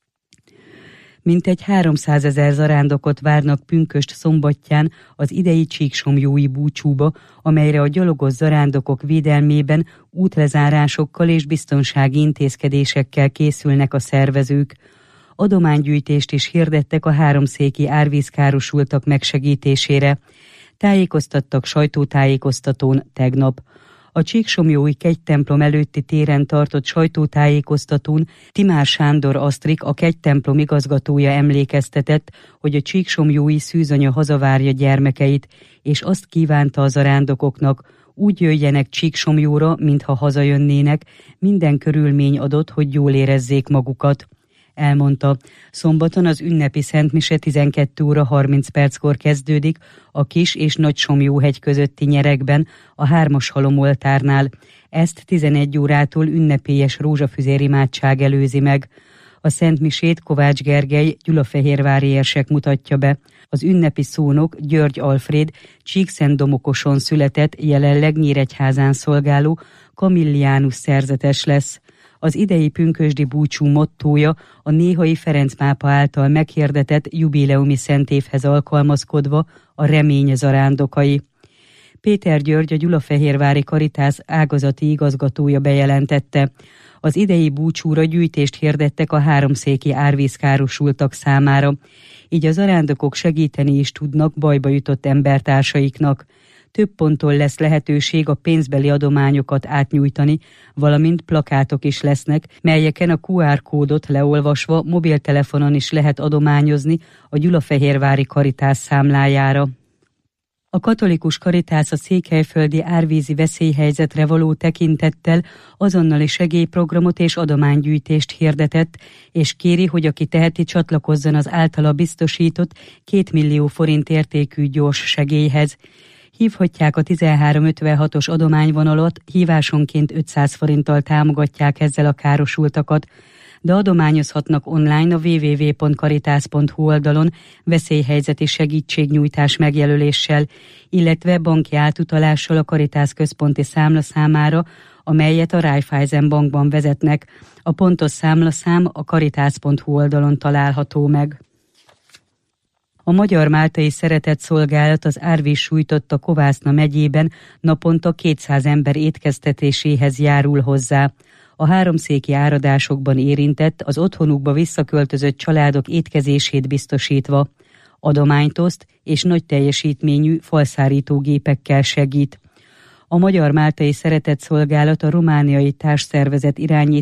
[SPEAKER 2] Mintegy 300 000 zarándokot várnak pünkösd szombatján az idei csíksomlyói búcsúba, amelyre a gyalogos zarándokok védelmében útlezárásokkal és biztonsági intézkedésekkel készülnek a szervezők. Adománygyűjtést is hirdettek a háromszéki árvízkárosultak megsegítésére. Tájékoztattak sajtótájékoztatón tegnap. A csíksomlyói kegytemplom előtti téren tartott sajtótájékoztatón Timár Sándor Asztrik, a kegytemplom igazgatója emlékeztetett, hogy a csíksomlyói szűzanya hazavárja gyermekeit, és azt kívánta a zarándokoknak, úgy jöjjenek Csíksomlyóra, mintha hazajönnének, minden körülmény adott, hogy jól érezzék magukat. Elmondta, szombaton az ünnepi szentmise 12 óra 30 perckor kezdődik a Kis- és Nagysomlyóhegy közötti nyeregben, a 3-as halomoltárnál. Ezt 11 órától ünnepélyes rózsafüzér imádság előzi meg. A szentmisét Kovács Gergely gyulafehérvári érsek mutatja be. Az ünnepi szónok György Alfréd Csíkszentdomokoson született, jelenleg Nyíregyházán szolgáló Camillianus szerzetes lesz. Az idei pünkösdi búcsú mottója a néhai Ferenc pápa által meghirdetett jubileumi szentévhez alkalmazkodva a remény zarándokai. Péter György, a gyulafehérvári Karitász ágazati igazgatója bejelentette. Az idei búcsúra gyűjtést hirdettek a háromszéki árvízkárosultak számára. Így a zarándokok segíteni is tudnak bajba jutott embertársaiknak. Több ponton lesz lehetőség a pénzbeli adományokat átnyújtani, valamint plakátok is lesznek, melyeken a QR kódot leolvasva mobiltelefonon is lehet adományozni a gyulafehérvári Karitász számlájára. A katolikus Karitász a székelyföldi árvízi veszélyhelyzetre való tekintettel azonnali segélyprogramot és adománygyűjtést hirdetett, és kéri, hogy aki teheti, csatlakozzon az általa biztosított 2 millió forint értékű gyors segélyhez. Hívhatják a 1356-os adományvonalat, hívásonként 500 forinttal támogatják ezzel a károsultakat, de adományozhatnak online a www.caritas.hu oldalon veszélyhelyzeti segítségnyújtás megjelöléssel, illetve banki átutalással a Caritas központi számlaszámára, amelyet a Raiffeisen bankban vezetnek. A pontos számlaszám a caritas.hu oldalon található meg. A Magyar Máltai Szeretetszolgálat az árvíz sújtotta Kovászna megyében naponta 200 ember étkeztetéséhez járul hozzá. A háromszéki áradásokban érintett, az otthonukba visszaköltözött családok étkezését biztosítva. Adományt oszt és nagy teljesítményű falszárítógépekkel segít. A Magyar Máltai Szeretetszolgálat a romániai társszervezet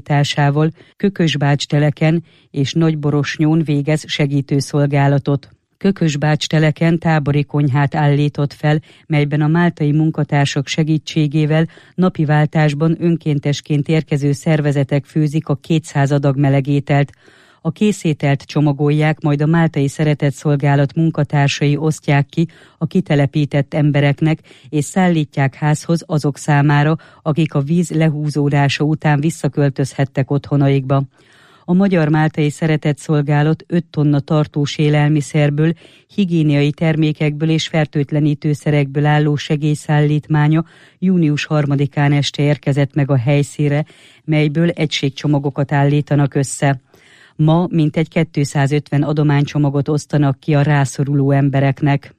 [SPEAKER 2] irányításával Kökösbács-teleken és Nagyborosnyón végez segítőszolgálatot. Kökösbács-teleken tábori konyhát állított fel, melyben a máltai munkatársak segítségével napi váltásban önkéntesként érkező szervezetek főzik a 200 adag melegételt. A készételt csomagolják, majd a máltai szeretetszolgálat munkatársai osztják ki a kitelepített embereknek, és szállítják házhoz azok számára, akik a víz lehúzódása után visszaköltözhettek otthonaikba. A Magyar Máltai Szeretetszolgálat 5 tonna tartós élelmiszerből, higiéniai termékekből és fertőtlenítőszerekből álló segélyszállítmánya június 3-án este érkezett meg a helyszínre, melyből egységcsomagokat állítanak össze. Ma mintegy 250 adománycsomagot osztanak ki a rászoruló embereknek.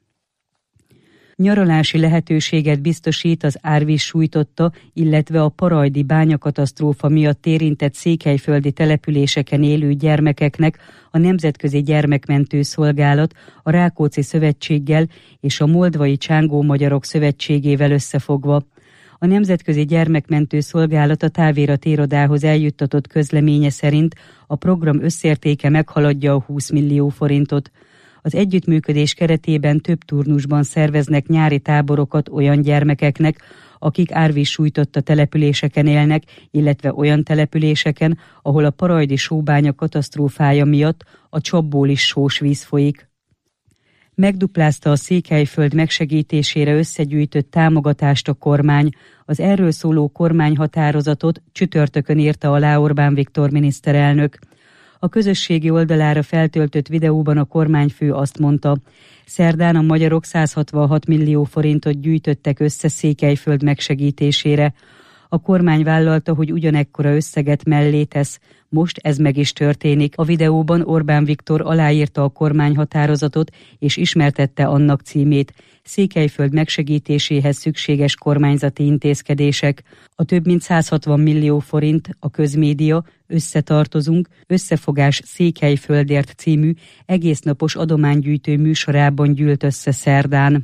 [SPEAKER 2] Nyaralási lehetőséget biztosít az árvíz sújtotta, illetve a parajdi bányakatasztrófa miatt érintett székelyföldi településeken élő gyermekeknek a Nemzetközi Gyermekmentő Szolgálat a Rákóczi Szövetséggel és a Moldvai Csángó Magyarok Szövetségével összefogva. A Nemzetközi Gyermekmentő Szolgálat a távirat irodához eljuttatott közleménye szerint a program összértéke meghaladja a 20 millió forintot. Az együttműködés keretében több turnusban szerveznek nyári táborokat olyan gyermekeknek, akik árvíz sújtotta településeken élnek, illetve olyan településeken, ahol a parajdi sóbánya katasztrófája miatt a csapból is sós víz folyik. Megduplázta a Székelyföld megsegítésére összegyűjtött támogatást a kormány. Az erről szóló kormányhatározatot csütörtökön írta alá Orbán Viktor miniszterelnök. A közösségi oldalára feltöltött videóban a kormányfő azt mondta, szerdán a magyarok 166 millió forintot gyűjtöttek össze Székelyföld megsegítésére. A kormány vállalta, hogy ugyanekkora összeget mellé tesz. Most ez meg is történik. A videóban Orbán Viktor aláírta a kormányhatározatot és ismertette annak címét. Székelyföld megsegítéséhez szükséges kormányzati intézkedések. A több mint 160 millió forint a közmédia Összetartozunk, Összefogás Székelyföldért című egésznapos adománygyűjtő műsorában gyűlt össze szerdán.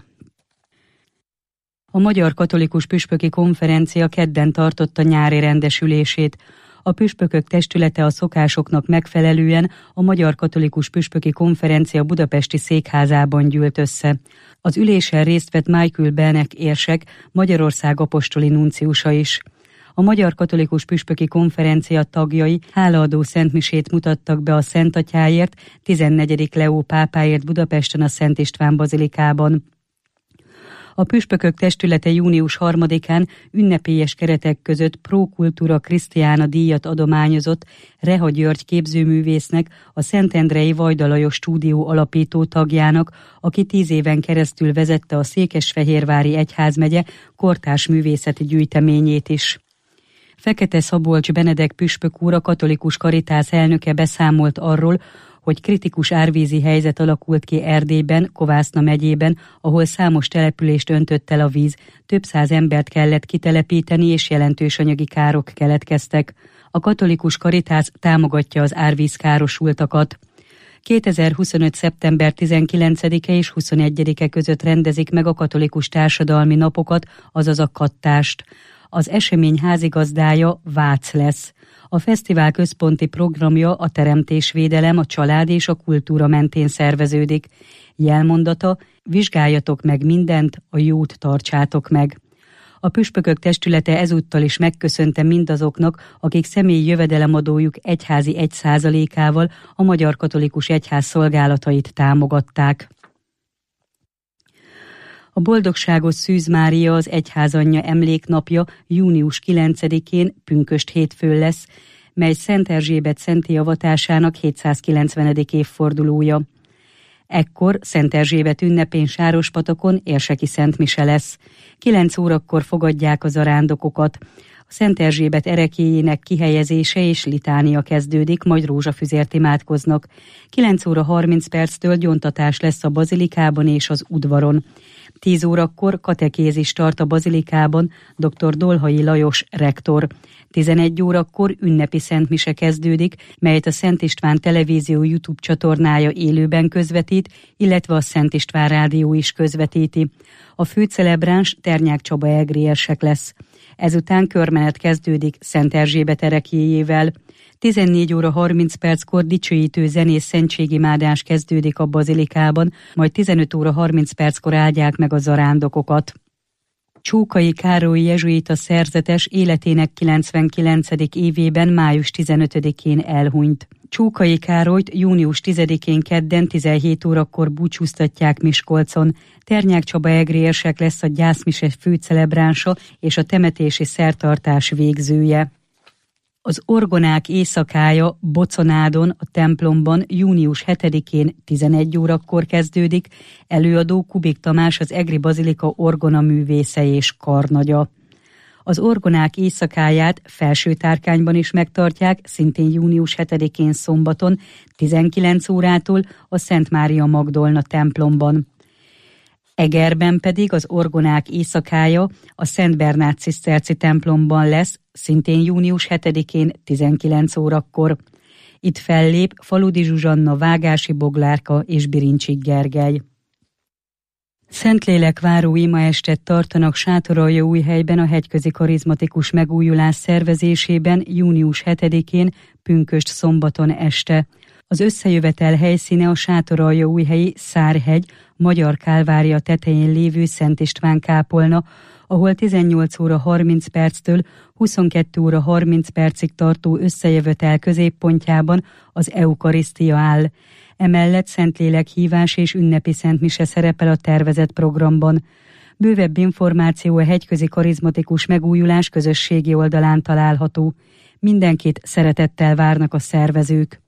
[SPEAKER 2] A Magyar Katolikus Püspöki Konferencia kedden tartotta nyári rendesülését. A püspökök testülete a szokásoknak megfelelően a Magyar Katolikus Püspöki Konferencia budapesti székházában gyűlt össze. Az ülésen részt vett Michael Benek érsek, Magyarország apostoli nunciusa is. A Magyar Katolikus Püspöki Konferencia tagjai hálaadó szentmisét mutattak be a Szent Atyáért, 14. Leó pápáért Budapesten a Szent István bazilikában. A püspökök testülete június 3-án ünnepélyes keretek között Pro Cultura Christiana díjat adományozott Reha György képzőművésznek, a Szentendrei Vajda Lajos stúdió alapító tagjának, aki 10 éven keresztül vezette a Székesfehérvári Egyházmegye kortárs művészeti gyűjteményét is. Fekete Szabolcs Benedek püspök úr, a Katolikus Karitász elnöke beszámolt arról, hogy kritikus árvízi helyzet alakult ki Erdélyben, Kovászna megyében, ahol számos települést öntött el a víz, több száz embert kellett kitelepíteni, és jelentős anyagi károk keletkeztek. A Katolikus Karitász támogatja az árvízkárosultakat. 2025. szeptember 19-e és 21-e között rendezik meg a katolikus társadalmi napokat, azaz a kattást. Az esemény házigazdája Vác lesz. A fesztivál központi programja a teremtésvédelem, a család és a kultúra mentén szerveződik. Jelmondata: vizsgáljatok meg mindent, a jót tartsátok meg. A püspökök testülete ezúttal is megköszönte mindazoknak, akik személyi jövedelemadójuk egyházi 1%-ával a Magyar Katolikus Egyház szolgálatait támogatták. A Boldogságos Szűz Mária, az Egyházanyja emléknapja június 9-én pünkösd hétfőn lesz, mely Szent Erzsébet szentté avatásának 790. évfordulója. Ekkor Szent Erzsébet ünnepén Sárospatakon érseki szentmise lesz. 9 órakor fogadják a zarándokokat. A Szent Erzsébet erekéjének kihelyezése és litánia kezdődik, majd rózsafüzért imádkoznak. 9 óra 30 perctől gyóntatás lesz a bazilikában és az udvaron. 10 órakor katekézis tart a bazilikában dr. Dolhai Lajos rektor. 11 órakor ünnepi szentmise kezdődik, melyet a Szent István Televízió YouTube csatornája élőben közvetít, illetve a Szent István Rádió is közvetíti. A főcelebráns Ternyák Csaba egri érsek lesz. Ezután körmenet kezdődik Szent Erzsébet ereklyéjével. 14 óra 30 perckor dicsőítő zenés szentségimádás kezdődik a bazilikában, majd 15 óra 30 perckor áldják meg a zarándokokat. Csókai Károly jezsuita szerzetes életének 99. évében május 15-én elhunyt. Csókai Károlyt június 10-én kedden 17 órakor búcsúztatják Miskolcon. Ternyák Csaba egri érsek lesz a gyászmise főcelebránsa és a temetési szertartás végzője. Az orgonák éjszakája Boconádon, a templomban június 7-én 11 órakor kezdődik, előadó Kubik Tamás, az egri bazilika orgona művésze és karnagya. Az orgonák éjszakáját Felsőtárkányban is megtartják, szintén június 7-én szombaton 19 órától a Szent Mária Magdolna templomban. Egerben pedig az orgonák éjszakája a Szent Bernát ciszterci templomban lesz, szintén június 7-én 19 órakor. Itt fellép Faludi Zsuzsanna, Vágási Boglárka és Birincsik Gergely. Szentlélekváró imaestet tartanak Sátoraljaújhelyben a hegyközi karizmatikus megújulás szervezésében június 7-én, pünkösd szombaton este. Az összejövetel helyszíne a Sátoraljaújhelyi Szárhegy, Magyar Kálvária tetején lévő Szent István kápolna, ahol 18 óra 30 perctől 22 óra 30 percig tartó összejövetel középpontjában az eukarisztia áll. Emellett szentlélek-hívás és ünnepi szentmise szerepel a tervezett programban. Bővebb információ a hegyközi karizmatikus megújulás közösségi oldalán található. Mindenkit szeretettel várnak a szervezők.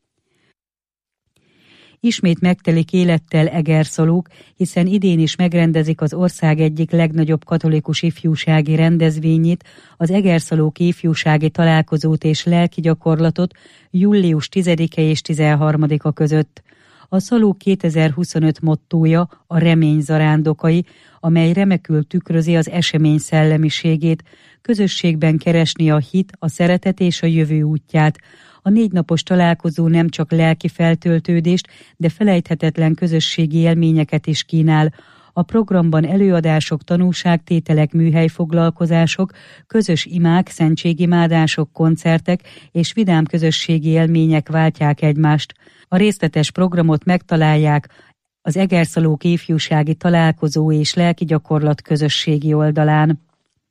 [SPEAKER 2] Ismét megtelik élettel Egerszalók, hiszen idén is megrendezik az ország egyik legnagyobb katolikus ifjúsági rendezvényét, az Egerszalók ifjúsági találkozót és lelki gyakorlatot július 10-e és 13-a között. A Szalók 2025 mottója a remény zarándokai, amely remekül tükrözi az esemény szellemiségét, közösségben keresni a hit, a szeretet és a jövő útját. A 4 napos találkozó nem csak lelki feltöltődést, de felejthetetlen közösségi élményeket is kínál. A programban előadások, tanúságtételek, műhelyfoglalkozások, közös imák, szentségimádások, koncertek és vidám közösségi élmények váltják egymást. A részletes programot megtalálják az Egerszalók ifjúsági találkozó és lelki gyakorlat közösségi oldalán.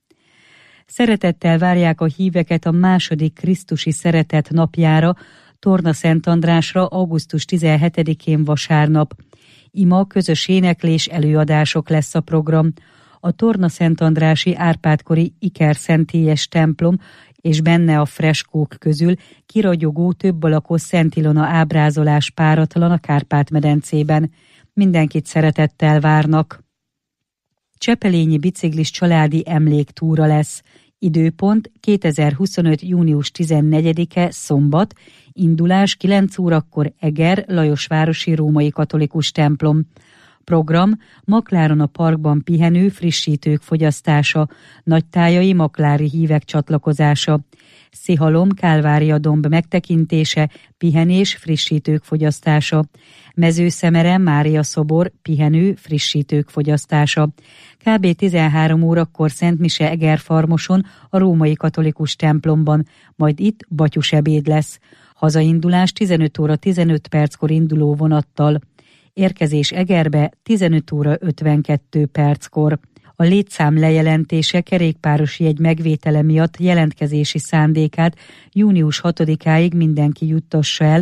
[SPEAKER 2] Szeretettel várják a híveket a második Krisztusi Szeretet napjára, Torna Szent Andrásra augusztus 17-én vasárnap. Ima, közös éneklés, előadások lesz a program. A Torna Szent Andrási Árpád-kori Ikerszentélyes templom és benne a freskók közül kiragyogó több alakos Szent Ilona ábrázolás páratlan a Kárpát-medencében. Mindenkit szeretettel várnak. Csepelényi biciklis családi emléktúra lesz. Időpont 2025. június 14-e szombat, indulás 9 órakor Eger, Lajosvárosi Római Katolikus templom. Program: Makláron a parkban pihenő, frissítők fogyasztása, nagytájai maklári hívek csatlakozása, Szihalom, Kálvária domb megtekintése, pihenés, frissítők fogyasztása, Mezőszemere, Mária szobor, pihenő, frissítők fogyasztása. Kb. 13 órakor szentmise Egerfarmoson, a Római Katolikus templomban, majd itt batyusebéd lesz. Hazaindulás 15 óra 15 perckor induló vonattal. Érkezés Egerbe 15 óra 52 perckor. A létszám lejelentése kerékpáros jegy megvétele miatt jelentkezési szándékát június 6-áig mindenki juttassa el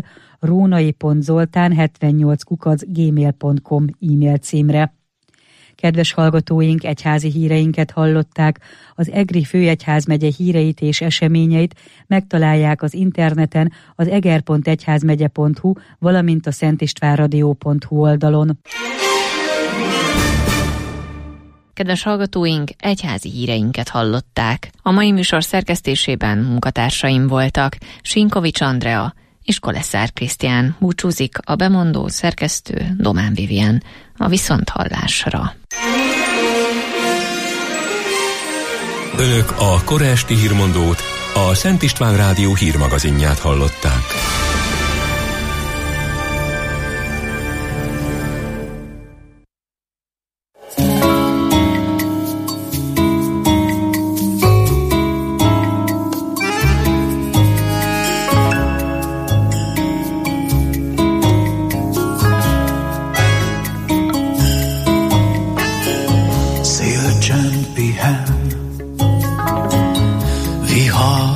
[SPEAKER 2] rónai.zoltán78@gmail.com e-mail címre. Kedves hallgatóink, egyházi híreinket hallották. Az Egri Főegyházmegye híreit és eseményeit megtalálják az interneten, az eger.egyházmegye.hu, valamint a szentistvánradio.hu oldalon.
[SPEAKER 9] Kedves hallgatóink, egyházi híreinket hallották. A mai műsor szerkesztésében munkatársaim voltak Sinkovics Andrea és Koleszár Krisztián. Búcsúzik a bemondó szerkesztő Domán Vivien. A viszonthallásra.
[SPEAKER 1] Önök a kora esti hírmondót, a Szent István Rádió hírmagazinját hallották.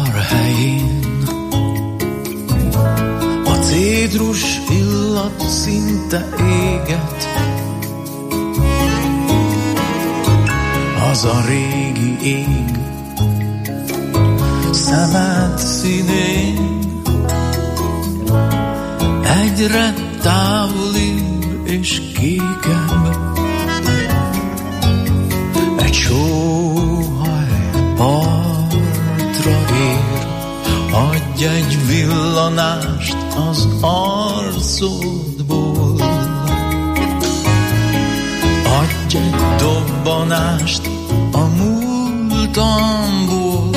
[SPEAKER 15] vár helyén. A cédrus illat szinte éget, az a régi ég szemed színén. Egyre távolibb és kékebb egy sóhaj partra ér. Adj egy villanást az arcodból, adj egy dobbanást a múltamból.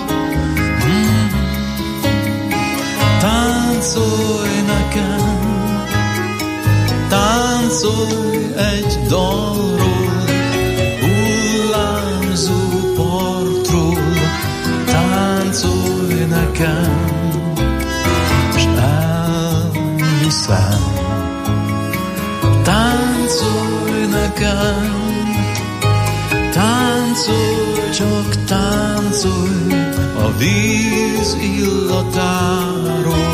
[SPEAKER 15] Táncolj nekem, táncolj egy dalról, hullámzó partról. Táncolj nekem, s elhiszem. Táncolj nekem, táncolj, csak táncolj a víz illatáról.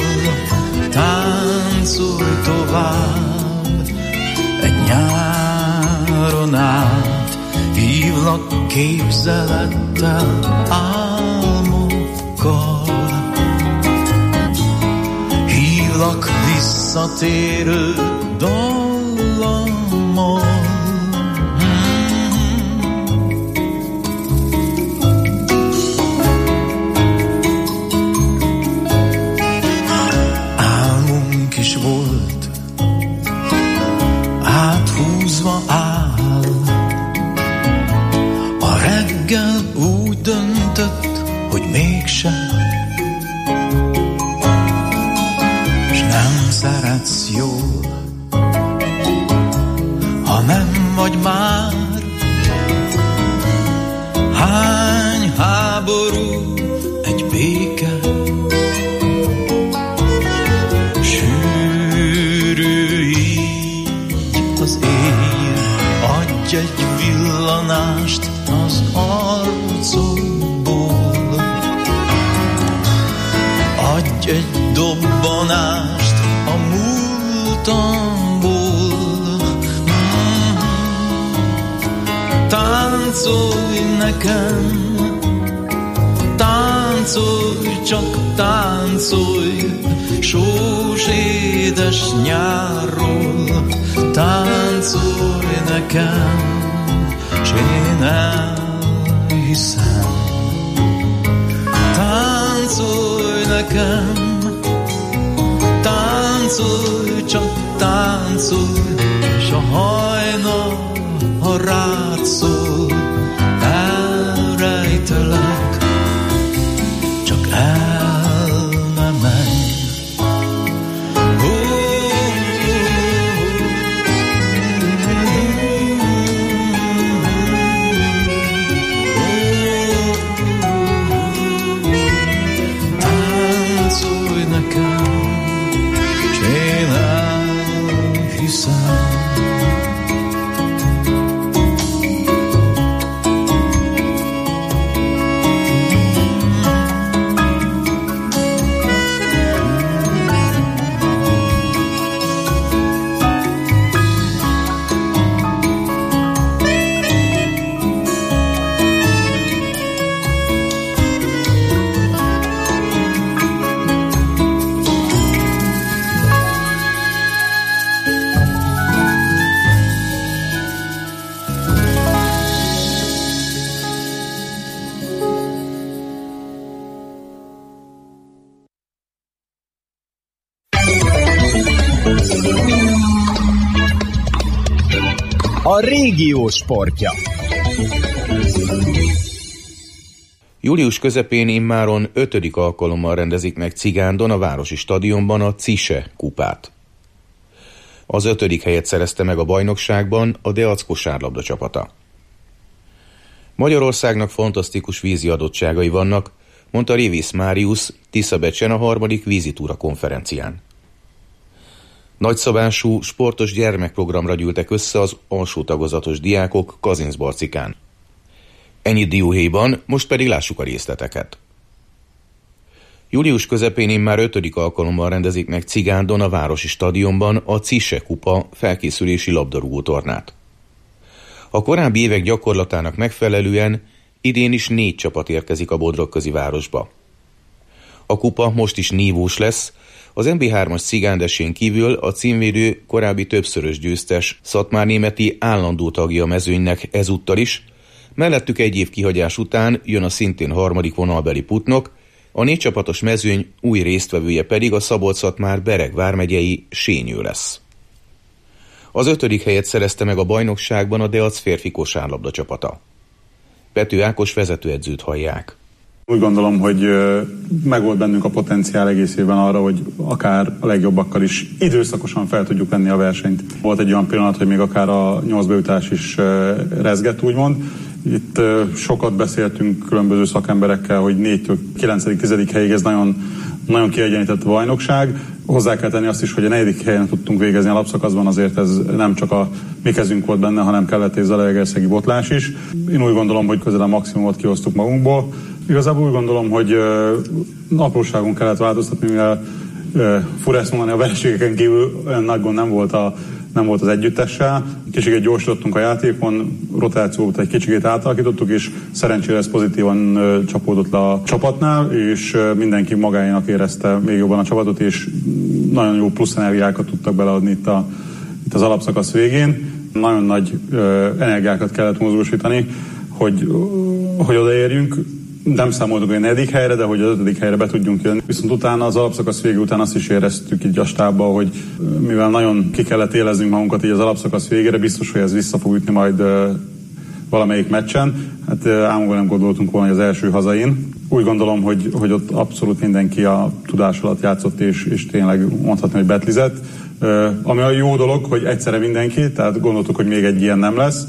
[SPEAKER 15] Táncolj tovább egy nyáron át, hívlak képzelettel, álmokkal. Hívlak visszatérő dallammal. Álmunk is volt, áthúzva áll. A reggel úgy döntött, hogy mégsem. S nem szeretsz jól, ha nem vagy már. Hány háború, egy béke, sűrű így az éj. Adj egy villanást az arcodból, adj egy dobbanást a múltamból. Táncolj nekem, táncolj, csak táncolj, sós édes nyárról. Táncolj nekem, s én elhiszem. Táncolj nekem, táncolj, csak táncolj, s a hajnal, ha rád szól, elrejtelek, csak el ne menj. Táncolj nekem, s én elhiszem.
[SPEAKER 16] A régió sportja. Július közepén immáron 5. alkalommal rendezik meg Cigándon a városi stadionban a CISE kupát. Az 5. helyet szerezte meg a bajnokságban a Deac kosárlabda csapata. Magyarországnak fantasztikus vízi adottságai vannak, mondta Révész Máriusz Tiszabecsen a 3. vízitúra konferencián. Nagyszabású, sportos gyermekprogramra gyűltek össze az alsó tagozatos diákok Kazincbarcikán. Ennyit dióhéjban, most pedig lássuk a részleteket. Július közepén immár 5. alkalommal rendezik meg Cigándon a városi stadionban a CISE kupa felkészülési labdarúgó tornát. A korábbi évek gyakorlatának megfelelően idén is 4 csapat érkezik a Bodrogközi városba. A kupa most is nívós lesz, az MB3-as Cigándesén kívül a címvédő korábbi többszörös győztes Szatmárnémeti állandó tagja a mezőnynek ezúttal is, mellettük egy év kihagyás után jön a szintén harmadik vonalbeli Putnok, a 4 csapatos mezőny új résztvevője pedig a Szabolcs-Szatmár-Bereg vármegyei Sényő lesz. Az 5. helyet szerezte meg a bajnokságban a Deac férfi kosárlabda csapata. Pető Ákos vezetőedzőt hallják.
[SPEAKER 17] Úgy gondolom, hogy megvolt bennünk a potenciál egész évben arra, hogy akár a legjobbakkal is időszakosan fel tudjuk venni a versenyt. Volt egy olyan pillanat, hogy még akár a 8 bejutás is rezgett, úgymond. Itt sokat beszéltünk különböző szakemberekkel, hogy 4-től 9.-10. helyig ez nagyon kiegyenlített a bajnokság. Hozzá kell tenni azt is, hogy a 4. helyen tudtunk végezni a lapszakaszban, azért ez nem csak a mi kezünk volt benne, hanem kellett egy zalaegerszegi botlás is. Én úgy gondolom, hogy közel a maximumot kihoztuk magunkból. Igazából úgy gondolom, hogy apróságon kellett változtatni, mivel fura ezt mondani, a vereségeken kívül olyan nagy gond nem volt az együttessel. Kicsit gyorsítottunk a játékon, rotációt egy kicsit átalakítottuk, és szerencsére ez pozitívan csapódott le a csapatnál, és mindenki magáénak érezte még jobban a csapatot, és nagyon jó plusz energiákat tudtak beleadni itt az alapszakasz végén. Nagyon nagy energiákat kellett mozgósítani, hogy odaérjünk. Nem számoltuk a 4. helyre, de hogy az 5. helyre be tudjunk jönni. Viszont utána az alapszakasz vége után azt is éreztük így a stábban, hogy mivel nagyon ki kellett éleznünk magunkat így az alapszakasz végére, biztos, hogy ez vissza fog ütni majd valamelyik meccsen. Hát álmokban nem gondoltunk volna, hogy az első hazain. Úgy gondolom, hogy ott abszolút mindenki a tudás alatt játszott, és tényleg mondhatni, hogy betlizett. Ami a jó dolog, hogy egyszerre mindenki, tehát gondoltuk, hogy még egy ilyen nem lesz,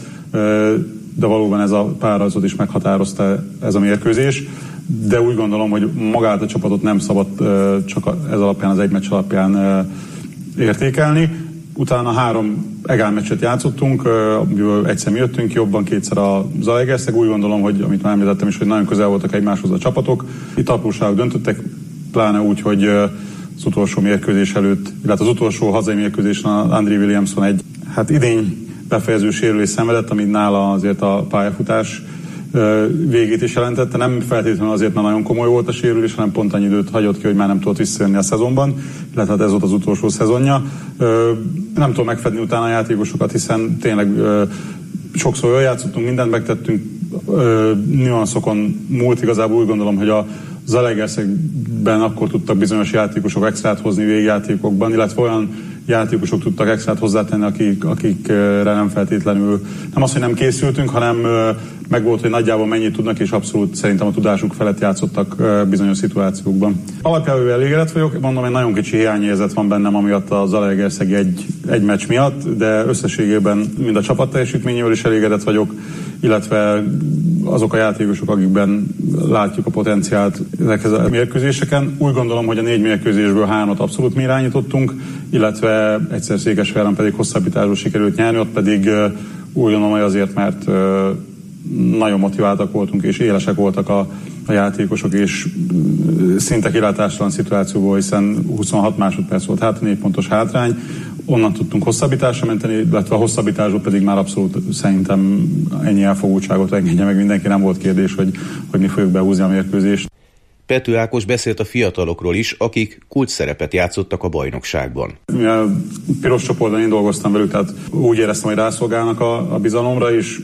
[SPEAKER 17] de valóban ez a párharcot is meghatározta ez a mérkőzés, de úgy gondolom, hogy magát a csapatot nem szabad csak ez alapján, az egy meccs alapján értékelni. Utána 3 egálmeccset játszottunk, amiből egyszer mi jöttünk jobban, 2-szer a Zalaegerszeg. Úgy gondolom, hogy amit már említettem is, hogy nagyon közel voltak egymáshoz a csapatok. Itt apróságok döntöttek, pláne úgy, hogy az utolsó mérkőzés előtt, illetve az utolsó hazai mérkőzésen Andrew Williamson egy idény befejező sérülés szenvedett, ami nála azért a pályafutás végét is jelentette. Nem feltétlenül azért, mert nagyon komoly volt a sérülés, hanem pont annyi időt hagyott ki, hogy már nem tudott visszajönni a szezonban, illetve hát ez volt az utolsó szezonja. Nem tudom megfedni utána a játékosokat, hiszen tényleg sokszor jól játszottunk, mindent megtettünk, nüanszokon múlt. Igazából úgy gondolom, hogy a Zalaegerszegben akkor tudtak bizonyos játékosok extrát hozni végjátékokban, illetve olyan játékosok tudtak extrát hozzátenni, akikre nem feltétlenül, nem az, hogy nem készültünk, hanem megvolt, hogy nagyjából mennyit tudnak, és abszolút szerintem a tudásuk felett játszottak bizonyos szituációkban. Alapjából elégedett vagyok, mondom, hogy nagyon kicsi hiányérzet van bennem, amiatt a Zalaegerszegi egy meccs miatt, de összességében mind a csapat teljesítményével is elégedett vagyok, illetve azok a játékosok, akikben látjuk a potenciált ezekhez a mérkőzéseken. Úgy gondolom, hogy a 4 mérkőzésből 3-at abszolút mi irányítottunk, illetve egyszer Székesfehérváron pedig hosszabbításból sikerült nyerni, ott pedig úgy gondolom, hogy azért, mert nagyon motiváltak voltunk, és élesek voltak a játékosok, és szinte kilátástalan szituációból, hiszen 26 másodperc volt 4 pontos hátrány, onnan tudtunk hosszabbításra menteni, illetve a hosszabbításból pedig már abszolút szerintem ennyi elfogultságot engedje meg mindenki, nem volt kérdés, hogy mi fogjuk behúzni a mérkőzést.
[SPEAKER 16] Pető Ákos beszélt a fiatalokról is, akik kulcsszerepet játszottak a bajnokságban.
[SPEAKER 17] Mivel piros csoportban én dolgoztam velük, tehát úgy éreztem, hogy rászolgálnak a bizalomra, és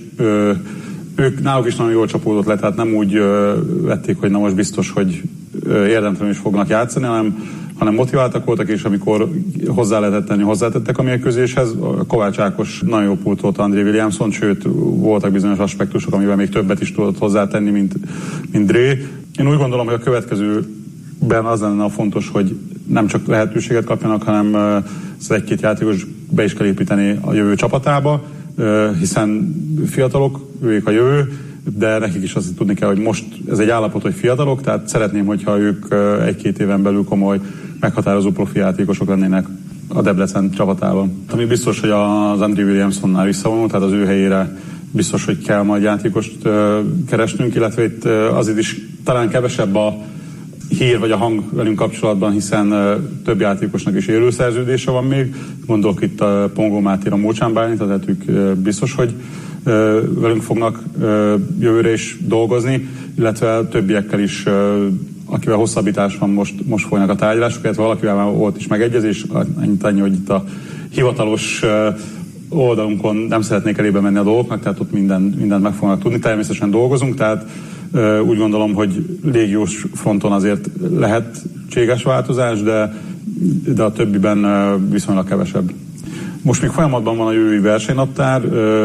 [SPEAKER 17] ők náluk is nagyon jól csapódott le, tehát nem úgy vették, hogy na most biztos, hogy érdemtelenül is fognak játszani, hanem motiváltak voltak, és amikor hozzá lehetett tenni, hozzátettek a mérkőzéshez. Kovács Ákos nagyon jó pultolt Andrew Williamson, sőt voltak bizonyos aspektusok, amivel még többet is tudott hozzátenni, mint Dré. Én úgy gondolom, hogy a következőben az lenne a fontos, hogy nem csak lehetőséget kapjanak, hanem az 1-2 játékos be is kell építeni a jövő csapatába, hiszen fiatalok, ők a jövő, de nekik is azt tudni kell, hogy most ez egy állapot, hogy fiatalok, tehát szeretném, hogyha ők 1-2 éven belül komoly, meghatározó profi játékosok lennének a Debrecen csapatában. Ami biztos, hogy az Andrew Williamsonnál visszavonult, tehát az ő helyére biztos, hogy kell majd játékost keresnünk, illetve itt azért is talán kevesebb a hír vagy a hang velünk kapcsolatban, hiszen több játékosnak is élő szerződése van még. Gondolok itt a Pongó Mátéra, Mócsán Bálint, tehát ők biztos, hogy velünk fognak jövőre is dolgozni, illetve többiekkel is, akivel hosszabbítás van, most folynak a tárgyalások, illetve valakivel már volt is megegyezés, annyi, hogy itt a hivatalos oldalunkon nem szeretnék elébe menni a dolgoknak, tehát ott mindent meg fognak tudni. Természetesen dolgozunk, tehát úgy gondolom, hogy légiós fronton azért lehetséges változás, de a többiben viszonylag kevesebb. Most még folyamatban van a jövői versenynaptár.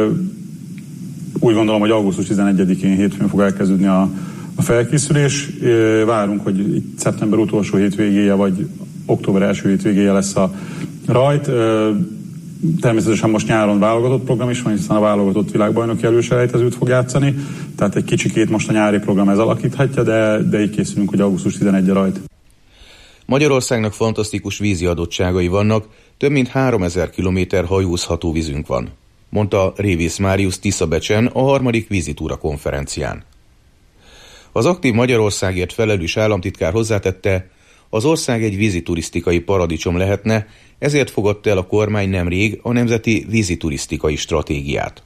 [SPEAKER 17] Úgy gondolom, hogy augusztus 11-én hétfőn fog elkezdődni a felkészülés. Várunk, hogy itt szeptember utolsó hétvégéje, vagy október első hétvégéje lesz a rajt. Természetesen most nyáron válogatott program is van, hiszen a válogatott világbajnoki előselejtezőt fog játszani. Tehát egy kicsikét most a nyári program ez alakíthatja, de így készülünk, hogy augusztus 11-e rajt.
[SPEAKER 16] Magyarországnak fantasztikus vízi adottságai vannak, több mint 3000 kilométer hajózható vízünk van, mondta Révész Máriusz Tiszabecsen a 3. vízitúra konferencián. Az aktív Magyarországért felelős államtitkár hozzátette, az ország egy víziturisztikai paradicsom lehetne, ezért fogadta el a kormány nemrég a Nemzeti Víziturisztikai Stratégiát.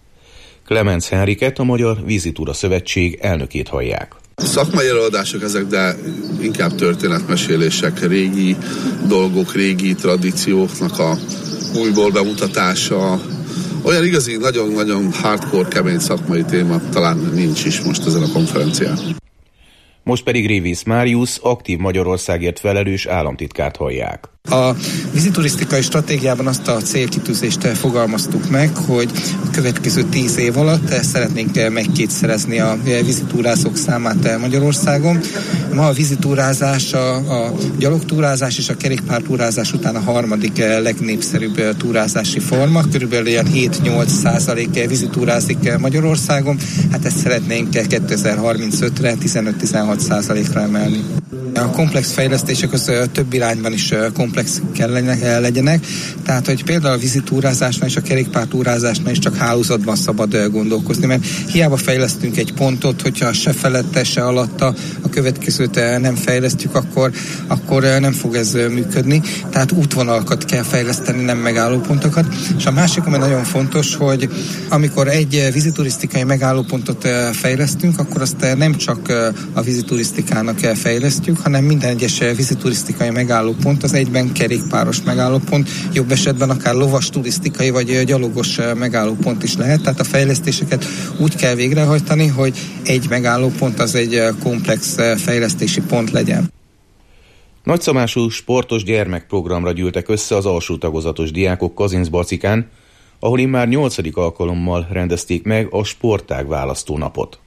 [SPEAKER 16] Klemenc Henriket, a Magyar Vízitúra Szövetség elnökét hallják.
[SPEAKER 18] Szakmai előadások ezek, de inkább történetmesélések, régi dolgok, régi tradícióknak a újból bemutatása. Olyan igazi, nagyon-nagyon hardcore, kemény szakmai téma talán nincs is most ezen a konferencián.
[SPEAKER 16] Most pedig Révész Máriusz, aktív Magyarországért felelős államtitkárt hallják.
[SPEAKER 4] A víziturisztikai stratégiában azt a célkitűzést fogalmaztuk meg, hogy a következő 10 év alatt szeretnénk megkétszerezni a vízitúrázók számát Magyarországon. Ma a vízitúrázás, a gyalogtúrázás és a kerékpártúrázás után a 3. legnépszerűbb túrázási forma. Körülbelül ilyen 7-8% vízitúrázik Magyarországon. Hát ezt szeretnénk 2035-re 15-16%-ra emelni. A komplex fejlesztések az több irányban is komplex kell legyenek, tehát hogy például a vízitúrázásnál és a kerékpártúrázásnál is csak hálózatban szabad gondolkozni, mert hiába fejlesztünk egy pontot, hogyha se felette, se alatta a következőt nem fejlesztjük, akkor nem fog ez működni, tehát útvonalakat kell fejleszteni, nem megállópontokat. És a másik, ami nagyon fontos, hogy amikor egy víziturisztikai megállópontot fejlesztünk, akkor azt nem csak a víziturisztikának fejlesztjük, hanem minden egyes víziturisztikai megállópont az egyben kerékpáros megállópont, jobb esetben akár lovas turisztikai vagy gyalogos megállópont is lehet, tehát a fejlesztéseket úgy kell végrehajtani, hogy egy megállópont az egy komplex fejlesztési pont legyen.
[SPEAKER 16] Nagyszabású sportos gyermekprogramra gyűltek össze az alsó tagozatos diákok Kazincbarcikán, ahol immár 8. alkalommal rendezték meg a sportág választónapot.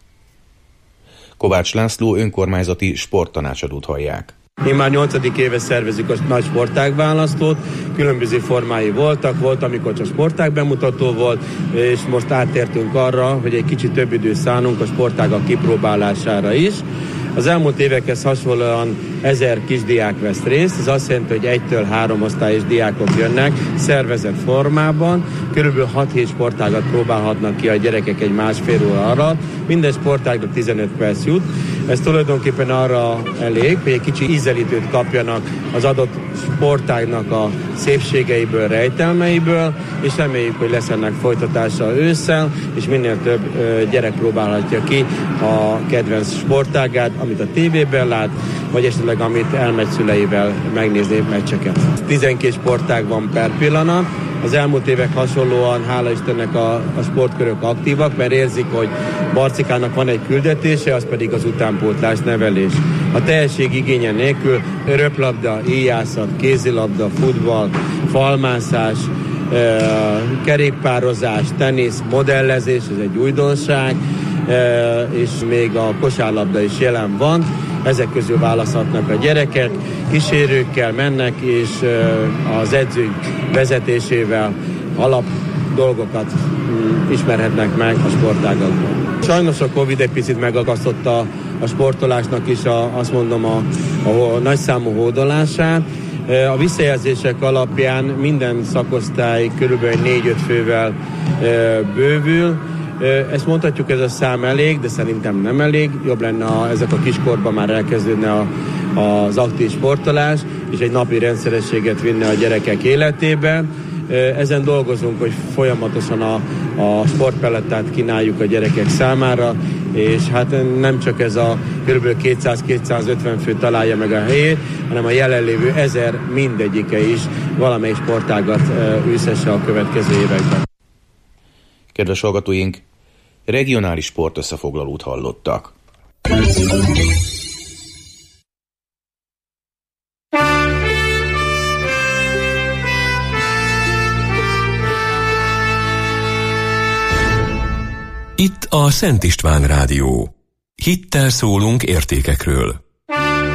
[SPEAKER 16] Kovács László önkormányzati sporttanácsadót hallják.
[SPEAKER 19] Én már 8. éve szervezzük a nagy sportágválasztót, különböző formái volt, amikor csak sportág bemutató volt, és most áttértünk arra, hogy egy kicsit több időt szánunk a sportágak kipróbálására is. Az elmúlt évekhez hasonlóan 1000 kisdiák vesz részt, ez azt jelenti, hogy 1-től 3 osztályos diákok jönnek szervezett formában, körülbelül 6-7 sportágat próbálhatnak ki a gyerekek egy másfél óra alatt, minden sportágnak 15 perc jut, ez tulajdonképpen arra elég, hogy egy kicsi ízelítőt kapjanak az adott sportágnak a szépségeiből, rejtelmeiből, és reméljük, hogy lesz ennek folytatása ősszel, és minél több gyerek próbálhatja ki a kedvenc sportágát, amit a tévében lát, vagy esetleg amit elmegy szüleivel megnézni meccseket. 12 sportág van per pillanat. Az elmúlt évek hasonlóan, hála Istennek a sportkörök aktívak, mert érzik, hogy Barcikának van egy küldetése, az pedig az utánpótlás nevelés. A tehetség igénye nélkül röplabda, íjászat, kézilabda, futball, falmászás, kerékpározás, tenisz, modellezés, ez egy újdonság, és még a kosárlabda is jelen van. Ezek közül választhatnak a gyerekek, kísérőkkel mennek, és az edzők vezetésével alap dolgokat ismerhetnek meg a sportágakban. Sajnos a Covid egy picit megakasztotta a sportolásnak is azt mondom a nagyszámú hódolását. A visszajelzések alapján minden szakosztály körülbelül 4-5 fővel bővül, Ezt mondhatjuk, ez a szám elég, de szerintem nem elég. Jobb lenne, ha ezek a kiskorban már elkezdődne az aktív sportolás, és egy napi rendszerességet vinne a gyerekek életébe. Ezen dolgozunk, hogy folyamatosan a sportpelettát kínáljuk a gyerekek számára, és hát nem csak ez a kb. 200-250 fő találja meg a helyét, hanem a jelenlévő 1000 mindegyike is valamely sportágat űzhesse a következő években.
[SPEAKER 16] Kedves hallgatóink, regionális sportösszefoglalót hallottak.
[SPEAKER 1] Itt a Szent István Rádió. Hittel szólunk értékekről.